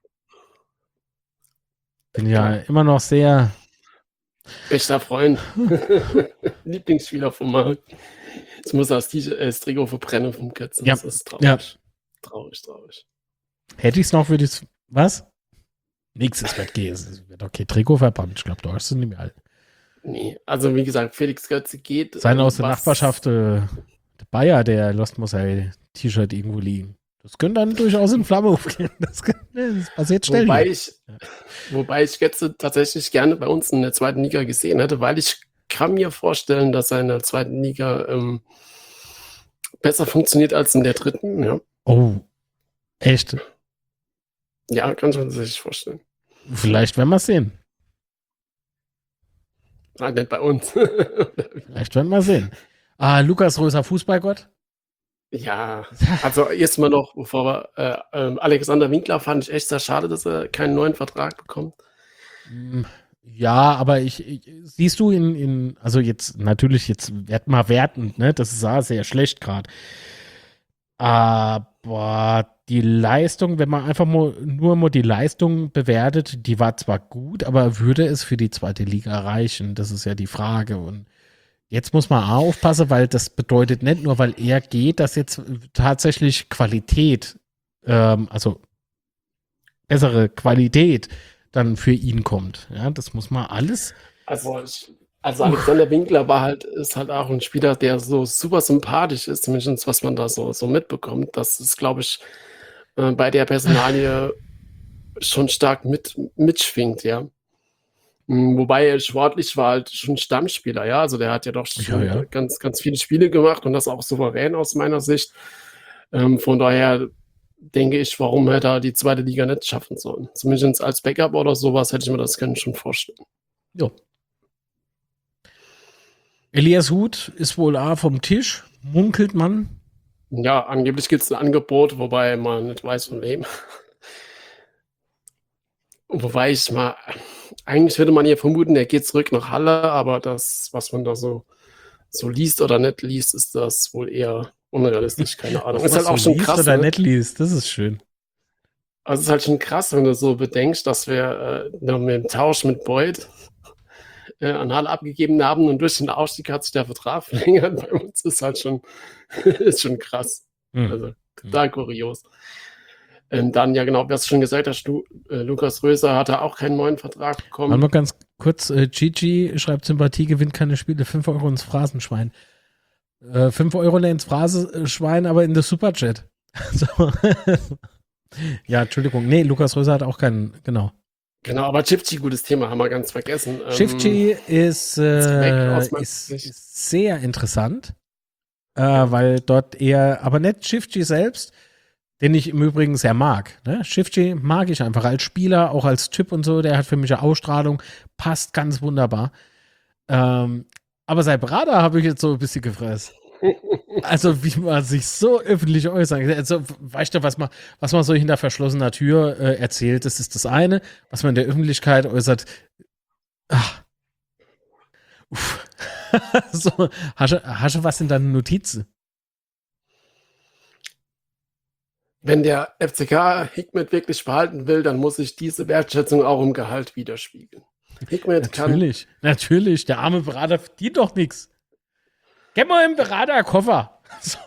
S2: Bin ja immer noch sehr
S1: bester Freund. Lieblingsspieler vom Markt. Jetzt muss er das Trikot verbrennen vom Götzen.
S2: Ja.
S1: Das ist traurig.
S2: Ja.
S1: Traurig.
S2: Hätte ich es noch, würde ich es. Was? Nächstes wird gehen. Es wird okay, Trikot verbrannt. Ich glaube, da ist es nicht mehr alt.
S1: Nee, also wie gesagt, Felix Götze geht.
S2: Sein aus der Nachbarschaft, der Bayer, der lässt muss ein T-Shirt irgendwo liegen. Das könnte dann durchaus in Flamme aufgehen. Das passiert schnell.
S1: Wobei ich Götze tatsächlich gerne bei uns in der zweiten Liga gesehen hätte, weil ich kann mir vorstellen, dass er in der zweiten Liga besser funktioniert als in der dritten. Ja.
S2: Oh, echt?
S1: Ja, kann ich mir tatsächlich vorstellen.
S2: Vielleicht werden wir es sehen.
S1: Nein, nicht bei uns.
S2: Vielleicht werden wir sehen. Lukas Röser, Fußballgott?
S1: Ja, also erstmal noch, bevor wir Alexander Winkler fand ich echt sehr schade, dass er keinen neuen Vertrag bekommt.
S2: Ja, aber siehst du also jetzt natürlich jetzt mal wertend, ne? Das ist sehr schlecht gerade. Aber die Leistung, wenn man einfach nur mal die Leistung bewertet, die war zwar gut, aber würde es für die zweite Liga reichen? Das ist ja die Frage. Und jetzt muss man auch aufpassen, weil das bedeutet nicht nur, weil er geht, dass jetzt tatsächlich Qualität, also bessere Qualität dann für ihn kommt. Ja, das muss man alles.
S1: Also, also Alexander Winkler ist halt auch ein Spieler, der so super sympathisch ist, zumindest was man da so mitbekommt. Das ist, glaube ich, bei der Personalie schon stark mitschwingt, ja. Wobei er sportlich war halt schon Stammspieler, ja. Also der hat ja doch schon
S2: Ja.
S1: ganz, ganz viele Spiele gemacht und das auch souverän aus meiner Sicht. Von daher denke ich, warum hätte er die zweite Liga nicht schaffen sollen. Zumindest als Backup oder sowas hätte ich mir das gerne schon vorstellen.
S2: Jo. Elias Huth ist wohl vom Tisch, munkelt man.
S1: Ja, angeblich gibt es ein Angebot, wobei man nicht weiß von wem. Wobei eigentlich würde man hier vermuten, er geht zurück nach Halle, aber das, was man da so liest oder nicht liest, ist das wohl eher unrealistisch, keine Ahnung. Ist halt auch schon krass.
S2: Oder
S1: ne?
S2: nicht liest, das ist schön.
S1: Also es ist halt schon krass, wenn du so bedenkst, dass wir mit dem Tausch mit Boyd an Halle abgegeben haben und durch den Ausstieg hat sich der Vertrag verlängert. Bei uns ist halt schon, ist schon krass. Also total kurios. Dann, ja genau, wie du schon gesagt hast, Lukas Röser hatte auch keinen neuen Vertrag bekommen.
S2: Mal ganz kurz, Gigi schreibt, Sympathie gewinnt keine Spiele, 5 Euro ins Phrasenschwein. 5 Euro ins Phrasenschwein, aber in das Superchat. So. Ja, Entschuldigung. Nee, Lukas Röser hat auch keinen, genau.
S1: Genau, aber Chifchi, gutes Thema, haben wir ganz vergessen.
S2: Chifchi ist sehr interessant, weil dort eher, aber nicht Chifchi selbst, den ich im Übrigen sehr mag. Ne? Chifchi mag ich einfach als Spieler, auch als Typ und so, der hat für mich eine Ausstrahlung, passt ganz wunderbar. Aber sein Berater habe ich jetzt so ein bisschen gefressen. Also, wie man sich so öffentlich äußert. Also, weißt du, was man so hinter verschlossener Tür erzählt, das ist das eine. Was man in der Öffentlichkeit äußert. So, hast du was in deinen Notizen?
S1: Wenn der FCK Hikmet wirklich behalten will, dann muss sich diese Wertschätzung auch im Gehalt widerspiegeln. Hikmet
S2: Natürlich, der arme Berater verdient doch nichts. Gib mal im Berater einen Koffer. So.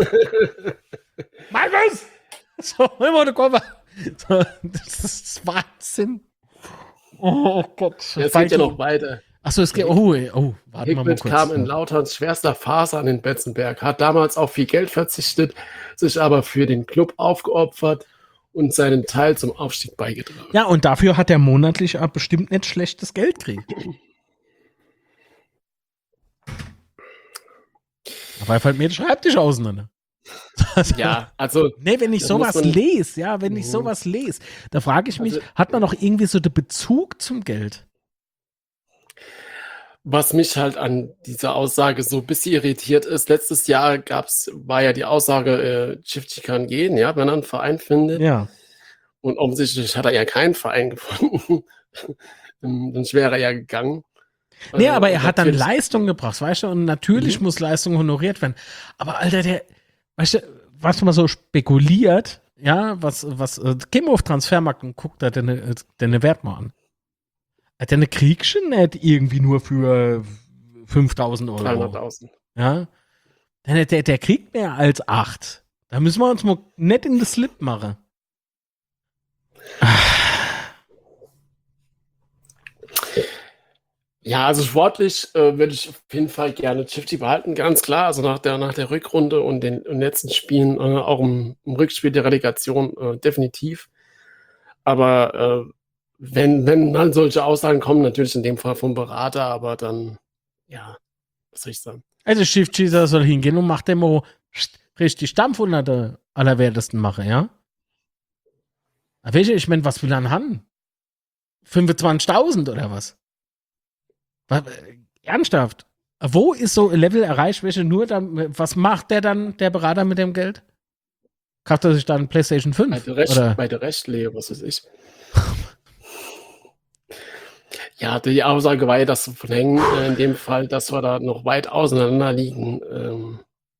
S2: Markus! So, immer den Koffer. So, das ist Wahnsinn. Oh Gott.
S1: Es geht ja noch weiter.
S2: Achso, es geht. Warte mal
S1: Hikmet
S2: kurz.
S1: kam in Lauterns schwerster Phase an den Betzenberg, hat damals auf viel Geld verzichtet, sich aber für den Club aufgeopfert und seinen Teil zum Aufstieg beigetragen.
S2: Ja, und dafür hat er monatlich bestimmt nicht schlechtes Geld gekriegt. Aber er fällt mir den Schreibtisch auseinander.
S1: Ja, also.
S2: Nee, wenn ich sowas lese, da frage ich mich, hat man noch irgendwie so den Bezug zum Geld?
S1: Was mich halt an dieser Aussage so ein bisschen irritiert ist, letztes Jahr war ja die Aussage, Chifchi kann gehen, ja, wenn er einen Verein findet.
S2: Ja.
S1: Und offensichtlich hat er ja keinen Verein gefunden. Dann wäre er ja gegangen.
S2: Nee, aber er hat dann Leistung gebracht, weißt du, und natürlich muss Leistung honoriert werden. Aber Alter, weißt du, was man so spekuliert, ja, geh mal auf Transfermarkt und guck da deine Wert mal an. Deine kriegst du nicht irgendwie nur für 5.000 Euro.
S1: 300.000.
S2: Ja. Der kriegt mehr als 8. Da müssen wir uns mal nicht in den Slip machen.
S1: Ja, also sportlich würde ich auf jeden Fall gerne Chifchi behalten, ganz klar. Also nach der Rückrunde und den letzten Spielen, auch im Rückspiel der Relegation definitiv. Aber wenn dann solche Aussagen kommen, natürlich in dem Fall vom Berater, aber dann, ja, was soll ich sagen?
S2: Also Chifchi soll hingehen und macht dem richtig Dampf unter der Allerwertesten mache, ja? Aber ich meine, was will er haben? 25.000 oder was? Ernsthaft? Wo ist so ein Level erreicht, was macht der Berater mit dem Geld? Kauft er sich dann PlayStation 5?
S1: Bei der Rechtslehre, was weiß ich. Ja, die Aussage war ja, dass von Hängen in dem Fall, dass wir da noch weit auseinander liegen.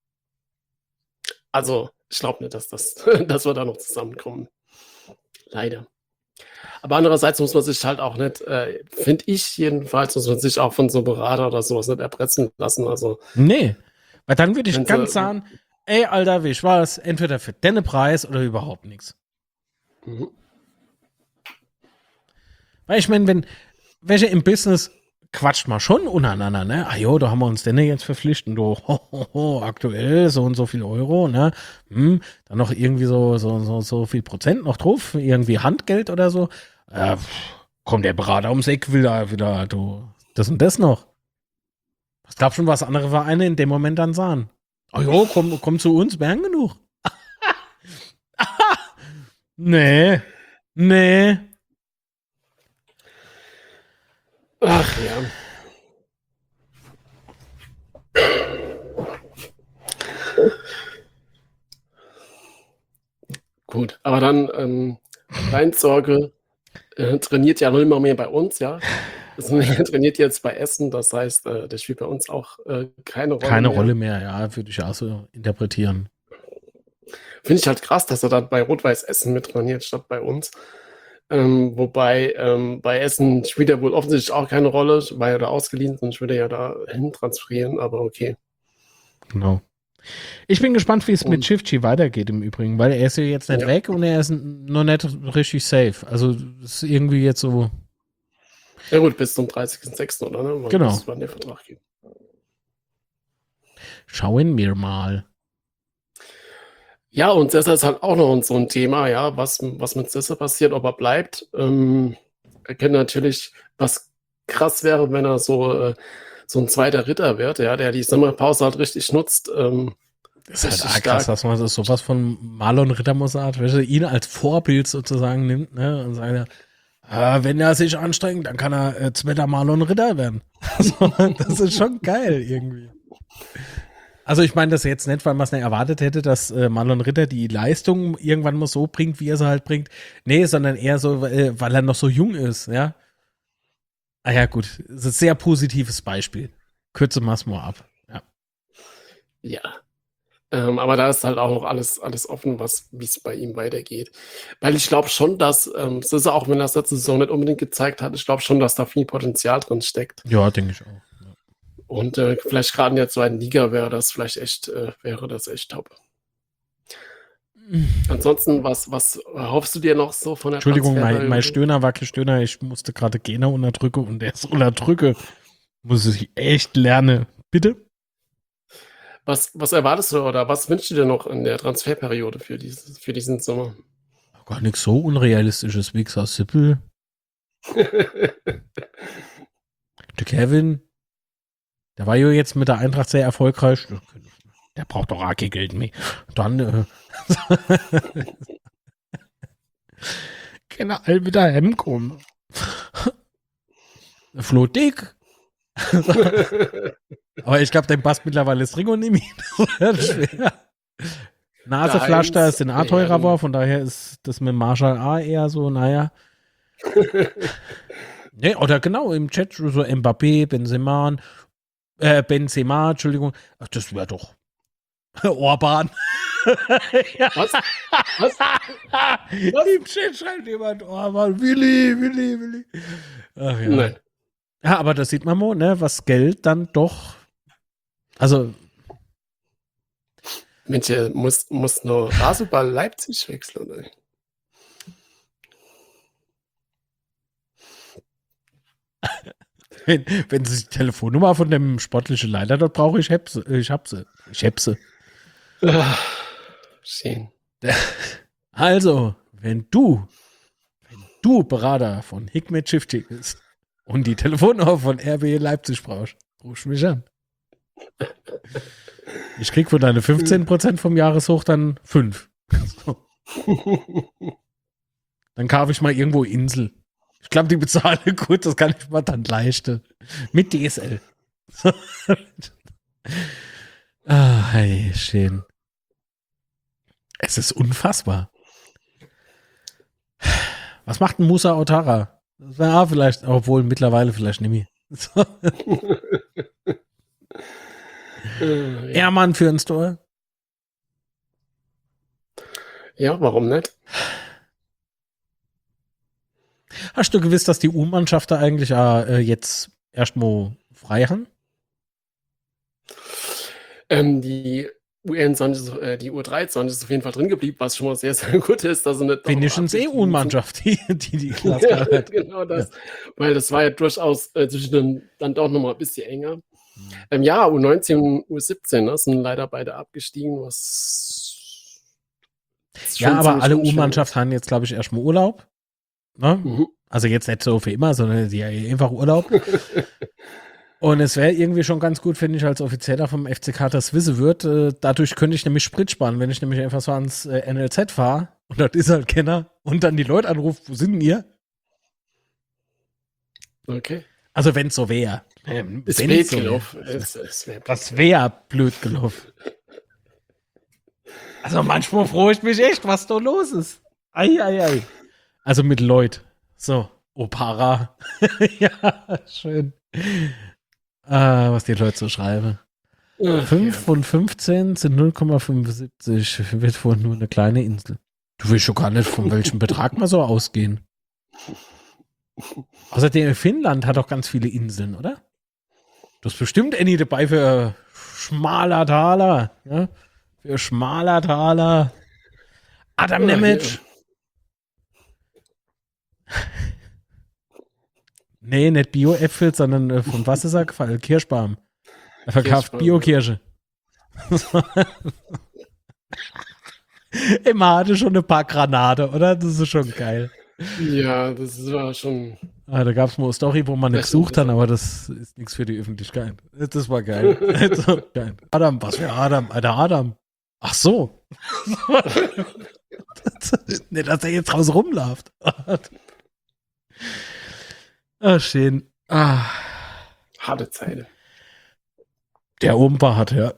S1: Also, ich glaube nicht, dass wir da noch zusammenkommen. Leider. Aber andererseits muss man sich halt auch nicht, finde ich jedenfalls, muss man sich auch von so einem Berater oder sowas nicht erpressen lassen. Also,
S2: nee, weil dann würde ich ganz sagen, ey, Alter, wie ich weiß, entweder für deinen Preis oder überhaupt nichts. Weil ich meine, wenn welche im Business quatscht mal schon untereinander, ne? Ah jo, da haben wir uns denn jetzt verpflichtet, du, aktuell so und so viel Euro, ne? Dann noch irgendwie so viel Prozent noch drauf, irgendwie Handgeld oder so. Kommt der Berater ums Eck, will da wieder, du, das und das noch. Es gab schon, was andere Vereine in dem Moment dann sahen. Ah jo, komm zu uns, wären genug. Nee, nee.
S1: Ach ja. Gut, aber dann Kleinsorge trainiert ja noch immer mehr bei uns, ja. Also, er trainiert jetzt bei Essen, das heißt, der spielt bei uns auch keine Rolle
S2: Keine
S1: mehr.
S2: Rolle mehr, ja, würde ich auch so interpretieren.
S1: Finde ich halt krass, dass er dann bei Rot-Weiß Essen mit trainiert, statt bei uns. Wobei bei Essen spielt er wohl offensichtlich auch keine Rolle, weil er da ausgeliehen, sonst würde er ja da hin transferieren, aber okay.
S2: Genau. Ich bin gespannt, wie es mit
S1: Und
S2: Shifty weitergeht im Übrigen, weil er ist ja jetzt nicht
S1: ja,
S2: weg und er ist noch nicht richtig safe. Also es ist irgendwie jetzt so,
S1: ja gut, bis zum 30.06., oder? Ne?
S2: genau.
S1: Bis wann der Vertrag geht.
S2: Schauen wir mal.
S1: Ja, und Sessa ist halt auch noch so ein Thema, ja, was mit Sessa passiert, ob er bleibt. Er kennt natürlich, was krass wäre, wenn er so ein zweiter Ritter wird, ja, der die Sommerpause halt richtig nutzt.
S2: Das ist
S1: Richtig
S2: halt auch krass,
S1: stark.
S2: dass man das sowas von Marlon Rittermossad, weißt du, ihn als Vorbild sozusagen nimmt, ne, und sagt, wenn er sich anstrengt, dann kann er zweiter Marlon Ritter werden. Also, das ist schon geil irgendwie. Also ich meine das jetzt nicht, weil man es nicht erwartet hätte, dass Marlon Ritter die Leistung irgendwann mal so bringt, wie er sie halt bringt. Nee, sondern eher so, weil er noch so jung ist, ja. Ah ja, gut. Das ist ein sehr positives Beispiel. Kürze mal ab. Ja.
S1: Ja. Aber da ist halt auch noch alles offen, wie es bei ihm weitergeht. Weil ich glaube schon, dass Sissa, auch wenn er das letzte Saison nicht unbedingt gezeigt hat, ich glaube schon, dass da viel Potenzial drin steckt.
S2: Ja, denke ich auch. Ja.
S1: Und vielleicht gerade in der zweiten Liga wäre das echt top. Ansonsten, was hoffst du dir noch so von der
S2: Entschuldigung, mein
S1: Transferperiode?
S2: Stöhner war kein Stöhner. Ich musste gerade Gena unterdrücken und der ist unterdrücke. Muss ich echt lernen. Bitte?
S1: Was erwartest du oder was wünschst du dir noch in der Transferperiode für diesen Sommer?
S2: Gar nichts so Unrealistisches. Wichser Sippel. Der Kevin. Der war ja jetzt mit der Eintracht sehr erfolgreich. Der braucht doch auch kein Geld mehr. Dann keine all wieder heimkommen. Flo Dick. Aber ich glaube, dein passt mittlerweile das Ringo nicht mehr. schwer. Nasepflaster ist den A teurer war, von daher ist das mit Marshall A eher so, naja. Nee, oder genau, im Chat so Mbappé, Benzema, Entschuldigung. Ach, das wäre doch Orban.
S1: Was?
S2: Im Chat schreibt jemand Orban. Willi. Ach ja.
S1: Nein.
S2: Ja, aber das sieht man mal, ne, was Geld dann doch. Also.
S1: Mensch, muss nur Rasenball Leipzig wechseln, oder?
S2: Wenn Sie die Telefonnummer von dem sportlichen Leiter dort brauche, ich hab sie.
S1: Schön.
S2: Also, wenn du Berater von Hikmet Shifty bist und die Telefonnummer von RB Leipzig brauchst, ruf mich an. Ich krieg von deine 15% vom Jahreshoch dann 5. So. Dann kaufe ich mal irgendwo Insel. Ich glaube, die bezahle gut, das kann ich mir dann leisten. Mit DSL. Hey, schön. Es ist unfassbar. Was macht ein Musa Otara? Das wäre vielleicht, obwohl mittlerweile vielleicht nicht mehr. Ehrmann für ein Store.
S1: Ja, warum nicht?
S2: Hast du gewusst, dass die U-Mannschaften eigentlich jetzt erstmal frei haben?
S1: Die Die U23 ist auf jeden Fall drin geblieben, was schon mal sehr, sehr gut ist, dass sie nicht
S2: Wenigstens EU-Mannschaft, die Klasse
S1: Ja,
S2: hat.
S1: genau das. Weil das war ja durchaus zwischen dann doch nochmal ein bisschen enger. Ja, U19 und U17 sind leider beide abgestiegen, was
S2: Ja, aber alle
S1: unschön
S2: U-Mannschaften
S1: ist.
S2: haben jetzt, glaube ich, erstmal Urlaub. Ne?
S1: Mhm.
S2: Also jetzt nicht so für immer, sondern die haben einfach Urlaub. Und es wäre irgendwie schon ganz gut, finde ich, als Offizieller vom FCK das wissen wird. Dadurch könnte ich nämlich Sprit sparen, wenn ich nämlich einfach so ans NLZ fahre und das ist halt Kenner und dann die Leute anruft, wo sind denn ihr?
S1: Okay.
S2: Also wenn es so wäre.
S1: Ist blöd gelaufen.
S2: Das wäre blöd gelaufen. Also manchmal freue ich mich echt, was da los ist. Ei. Also mit Leut. So, Opara. Ja, schön. Was die Leute so schreiben. 5 von 15 sind 0,75. Wird wohl nur eine kleine Insel. Du willst schon gar nicht, von welchem Betrag mal so ausgehen. Außerdem, Finnland hat auch ganz viele Inseln, oder? Du hast bestimmt Annie dabei für schmaler Taler. Ne? Für schmaler Taler. Adam Nemec. Nee, nicht Bio-Äpfel, sondern von was ist er gefallen? Kirschbaum. Er verkauft Bio-Kirsche. Immer hatte schon ein paar Granate, oder? Das ist schon geil.
S1: Ja, das war schon.
S2: Da gab es mal eine Story, wo man nicht gesucht hat, aber das ist nichts für die Öffentlichkeit. Das war geil. Adam, was für Adam? Alter Adam. Ach so. Nicht, dass er jetzt raus rumläuft. Schön.
S1: Harte Zeile.
S2: Der oben war hart, ja.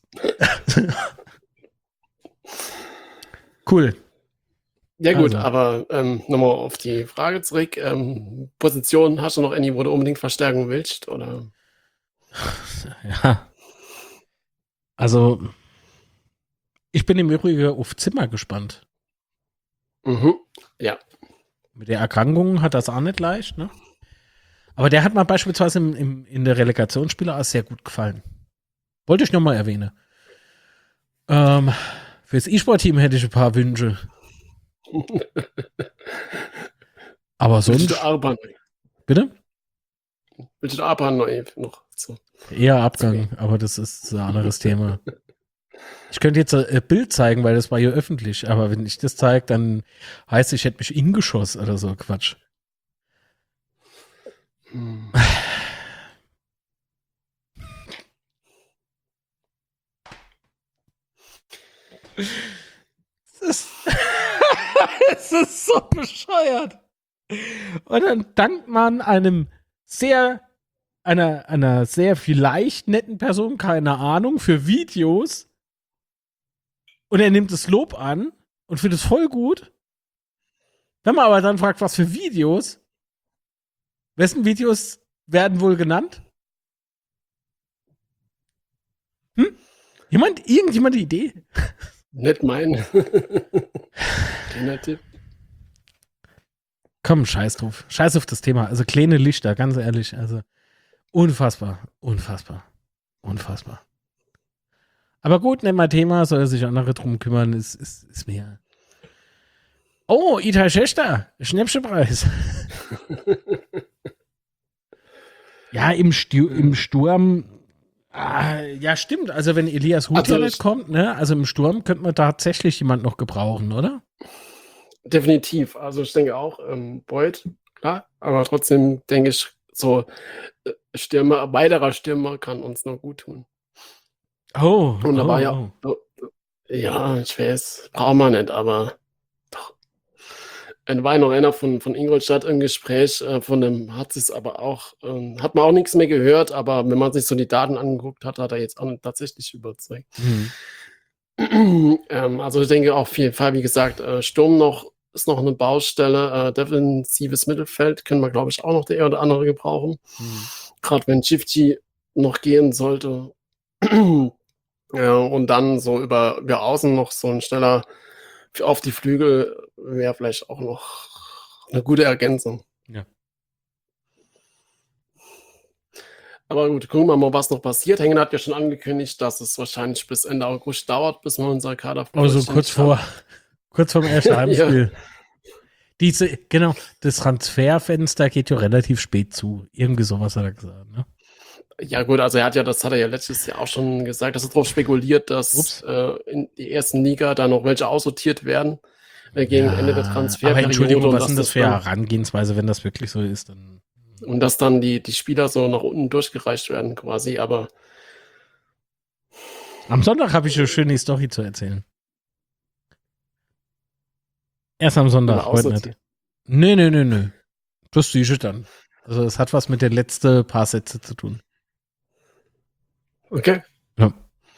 S2: Cool.
S1: Ja gut, aber nochmal auf die Frage zurück. Position, hast du noch any, wo du unbedingt verstärken willst? Oder?
S2: Ja. Also, ich bin im Übrigen auf Zimmer gespannt.
S1: Ja.
S2: Mit der Erkrankung hat das auch nicht leicht, ne? Aber der hat mir beispielsweise in der Relegationsspieler auch sehr gut gefallen. Wollte ich nochmal erwähnen. Fürs E-Sport-Team hätte ich ein paar Wünsche. Aber sonst.
S1: Willst du Arban?
S2: Bitte?
S1: Willst du Arban noch? So.
S2: Eher Abgang, aber das ist ein anderes Thema. Ich könnte jetzt ein Bild zeigen, weil das war ja öffentlich, aber wenn ich das zeige, dann heißt es, ich hätte mich ingeschossen oder so, Quatsch. Es ist so bescheuert. Und dann dankt man einer sehr vielleicht netten Person, keine Ahnung, für Videos. Und er nimmt das Lob an und findet es voll gut. Wenn man aber dann fragt, was für Videos, wessen Videos werden wohl genannt? Irgendjemand die Idee?
S1: Nicht mein. Kleiner Tipp.
S2: Komm, scheiß drauf. Scheiß auf das Thema. Also kleine Lichter, ganz ehrlich. Also unfassbar. Aber gut, nicht mal Thema, soll sich andere drum kümmern, ist mir. Oh, Itai Schächter, Schnäppchenpreis. Ja, im Sturm. Ja, stimmt. Also wenn Elias Hutler nicht kommt, ne? Also im Sturm könnte man tatsächlich jemand noch gebrauchen, oder?
S1: Definitiv. Also ich denke auch, Beuth, klar, aber trotzdem denke ich, so weiterer Stürmer kann uns noch gut tun. Und da war ja, ich weiß, braucht man nicht, aber doch. Da war noch einer von Ingolstadt im Gespräch, von dem hat es aber auch, hat man auch nichts mehr gehört, aber wenn man sich so die Daten angeguckt hat, hat er jetzt auch tatsächlich überzeugt. Also ich denke auf jeden Fall, wie gesagt, Sturm ist noch eine Baustelle, defensives Mittelfeld können wir, glaube ich, auch noch der oder andere gebrauchen. Gerade wenn Chifchi noch gehen sollte. Ja, und dann so über außen noch so ein schneller auf die Flügel wäre vielleicht auch noch eine gute Ergänzung.
S2: Ja.
S1: Aber gut, gucken wir mal, was noch passiert. Hengen hat ja schon angekündigt, dass es wahrscheinlich bis Ende August dauert, bis wir unser Kader
S2: Also kurz vorm ersten Heimspiel. Genau, das Transferfenster geht ja relativ spät zu. Irgendwie sowas hat er gesagt, ne?
S1: Ja gut, also das hat er ja letztes Jahr auch schon gesagt, dass er darauf spekuliert, dass in die ersten Liga da noch welche aussortiert werden gegen Ende der Transferperiode.
S2: Aber Entschuldigung, was ist denn das für eine Herangehensweise, wenn das wirklich so ist? Dann
S1: und dass dann die Spieler so nach unten durchgereicht werden quasi, aber
S2: am Sonntag habe ich eine schöne Story zu erzählen. Erst am Sonntag, heute nicht. Nee. Das siehst du dann. Also es hat was mit den letzten paar Sätze zu tun.
S1: Okay.
S2: Ja.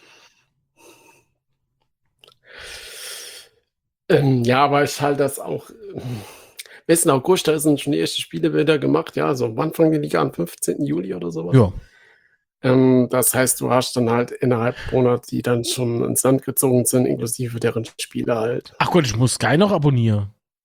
S1: Ja, aber ich halte das auch. Bis in August, da sind schon die ersten Spiele wieder gemacht. Ja, so wann fangen die Liga an? 15. Juli oder sowas?
S2: Ja.
S1: Das heißt, du hast dann halt innerhalb Monate, die dann schon ins Land gezogen sind, inklusive deren Spiele halt.
S2: Ach Gott, ich muss Sky noch abonnieren.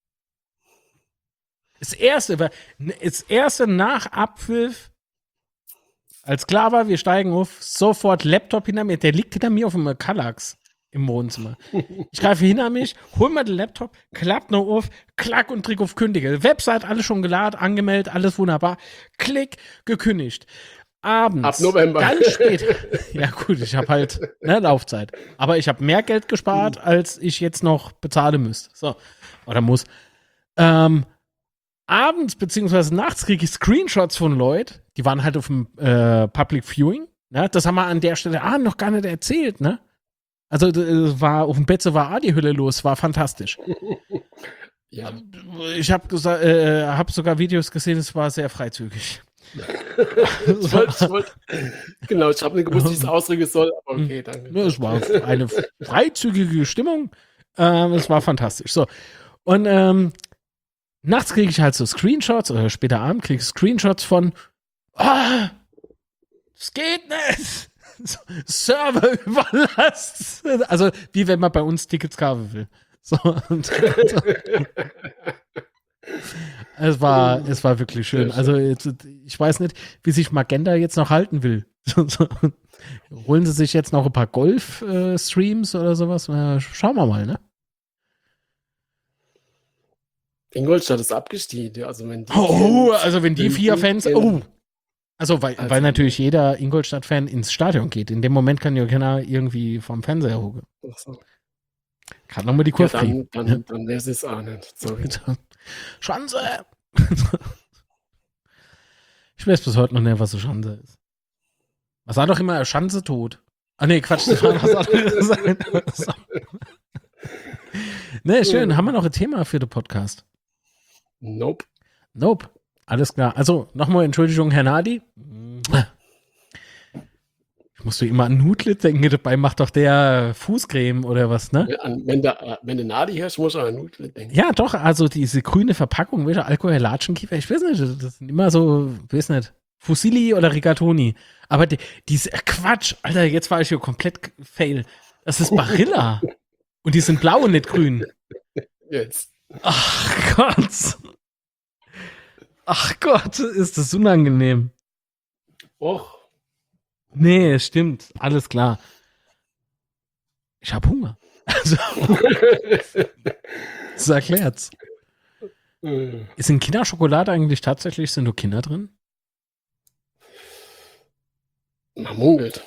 S2: Das erste nach Abpfiff, als klar war, wir steigen auf, sofort Laptop hinter mir. Der liegt hinter mir auf dem Kallax im Wohnzimmer. Ich greife hinter mich, hol mal den Laptop, klappt noch auf, klack und drück auf Kündige. Website, alles schon geladen, angemeldet, alles wunderbar. Klick, gekündigt. Abends,
S1: ab November.
S2: Ganz spät. Ja gut, ich habe halt Laufzeit. Aber ich habe mehr Geld gespart, als ich jetzt noch bezahlen müsste. So, oder muss. Abends beziehungsweise nachts kriege ich Screenshots von Leuten, die waren halt auf dem Public Viewing. Ne? Das haben wir an der Stelle noch gar nicht erzählt, ne? Also war auf dem Bett, war die Hölle los, war fantastisch.
S1: Ja.
S2: Ich habe sogar Videos gesehen, es war sehr freizügig.
S1: Genau, ich habe nicht gewusst, wie ich es ausdrücken soll, aber okay, danke.
S2: Es war eine freizügige Stimmung. Es war fantastisch. So. Und nachts kriege ich halt so Screenshots, oder später Abend kriege ich Screenshots von es geht nicht! Server überlasst. Also, wie wenn man bei uns Tickets kaufen will. So, es war wirklich schön. Also, ich weiß nicht, wie sich Magenta jetzt noch halten will. Holen sie sich jetzt noch ein paar Golf-Streams oder sowas? Schauen wir mal, ne?
S1: Ingolstadt ist abgestiegen. Also, wenn
S2: die 4 Fans. Also, weil natürlich jeder Ingolstadt-Fan ins Stadion geht. In dem Moment kann ja keiner irgendwie vom Fernseher hocken.
S1: So.
S2: Kann nochmal die Kurve kriegen.
S1: Dann wäre es auch nicht. Sorry.
S2: Schanze! Ich weiß bis heute noch nicht, was so Schanze ist. Man sagt doch immer, Schanze tot. Ah, nee, Quatsch, das war was anderes. Nee, schön. Haben wir noch ein Thema für den Podcast?
S1: Nope.
S2: Alles klar. Also, nochmal Entschuldigung, Herr Nadi. Ich musste immer an Nudlit denken, dabei macht doch der Fußcreme oder was, ne?
S1: Ja, wenn du Nadi hörst, musst du an Nudlit denken.
S2: Ja, doch, also diese grüne Verpackung, wieder Alkohol-Latschenkiefer, ich weiß nicht, das sind immer so, weiß nicht, Fusilli oder Rigatoni. Aber diese Quatsch, Alter, jetzt war ich hier komplett fail. Das ist Barilla. Und die sind blau und nicht grün.
S1: Jetzt.
S2: Ach Gott, ist das unangenehm.
S1: Och.
S2: Nee, stimmt. Alles klar. Ich hab Hunger. Also, das erklärt's. Ist in Kinderschokolade eigentlich tatsächlich, sind nur Kinder drin?
S1: Man munkelt.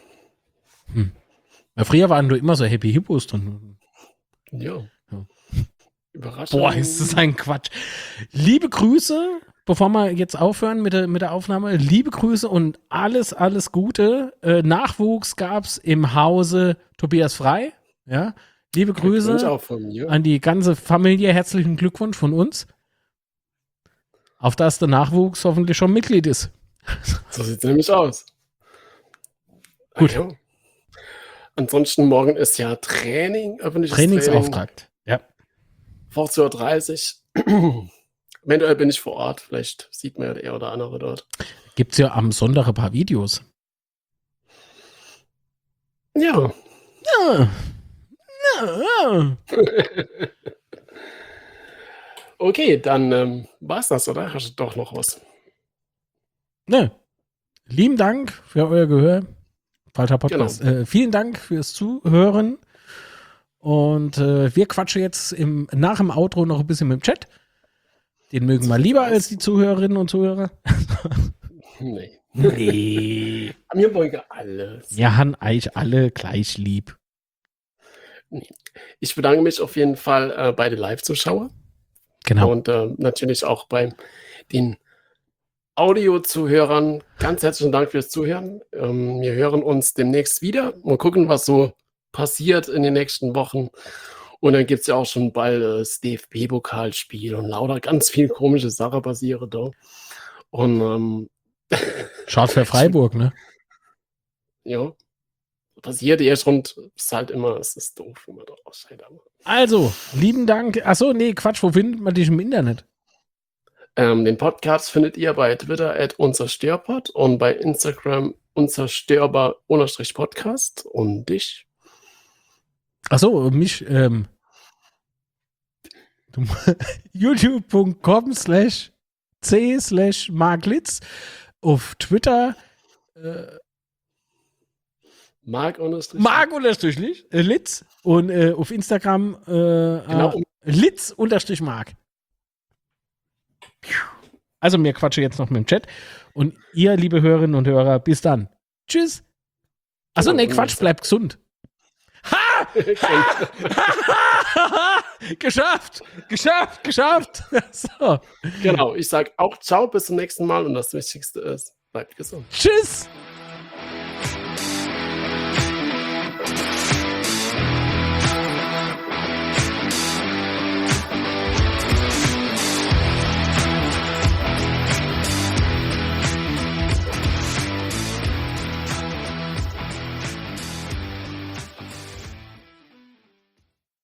S2: Ja, früher waren nur immer so Happy Hippos drin.
S1: Ja. Überraschend.
S2: Boah, ist das ein Quatsch. Liebe Grüße, bevor wir jetzt aufhören mit der Aufnahme, liebe Grüße und alles Gute. Nachwuchs gab's im Hause Tobias Frei. Ja, liebe Grüße
S1: auch von mir.
S2: an die ganze Familie. Herzlichen Glückwunsch von uns. Auf dass der Nachwuchs hoffentlich schon Mitglied ist.
S1: So sieht's nämlich aus.
S2: Gut.
S1: Ja. Ansonsten morgen ist ja Training, öffentliches
S2: Trainingsauftakt. Ja.
S1: 14:30 Uhr. Eventuell bin ich vor Ort. Vielleicht sieht man ja der oder andere dort.
S2: Gibt's ja am Sonntag ein paar Videos.
S1: Ja. Okay, dann war's das, oder? Hast du doch noch was?
S2: Ne. lieben Dank für euer Gehör. Falscher Podcast.
S1: Genau.
S2: Vielen Dank fürs Zuhören. Und wir quatschen jetzt nach dem Outro noch ein bisschen mit dem Chat. Den mögen wir lieber als die Zuhörerinnen und Zuhörer.
S1: Nee.
S2: Nee.
S1: Wir wollen alles.
S2: Wir haben euch alle gleich lieb.
S1: Ich bedanke mich auf jeden Fall bei den Live-Zuschauern.
S2: Genau.
S1: Und natürlich auch bei den Audio-Zuhörern. Ganz herzlichen Dank fürs Zuhören. Wir hören uns demnächst wieder. Mal gucken, was so passiert in den nächsten Wochen. Und dann gibt es ja auch schon bald das DFB-Pokalspiel und lauter ganz viel komische Sachen passieren da. Und
S2: Schaut für Freiburg, ne?
S1: ja, passiert ja schon, ist halt immer, es ist doof, wenn man da ausscheidet.
S2: Also, lieben Dank. Achso, nee, Quatsch, wo findet man dich im Internet?
S1: Den Podcast findet ihr bei Twitter @unzerstörpod und bei Instagram unzerstörbar_podcast und dich.
S2: Achso, mich, youtube.com/c/marklitz, auf Twitter Mark_Litz und auf Instagram Litz_Mark. Also mir quatsche jetzt noch mit dem Chat und ihr, liebe Hörerinnen und Hörer, bis dann. Tschüss. Achso, nee, Quatsch, bleibt gesund. Ha! Geschafft! So.
S1: Genau, ich sage auch ciao, bis zum nächsten Mal und das Wichtigste ist, bleibt gesund.
S2: Tschüss!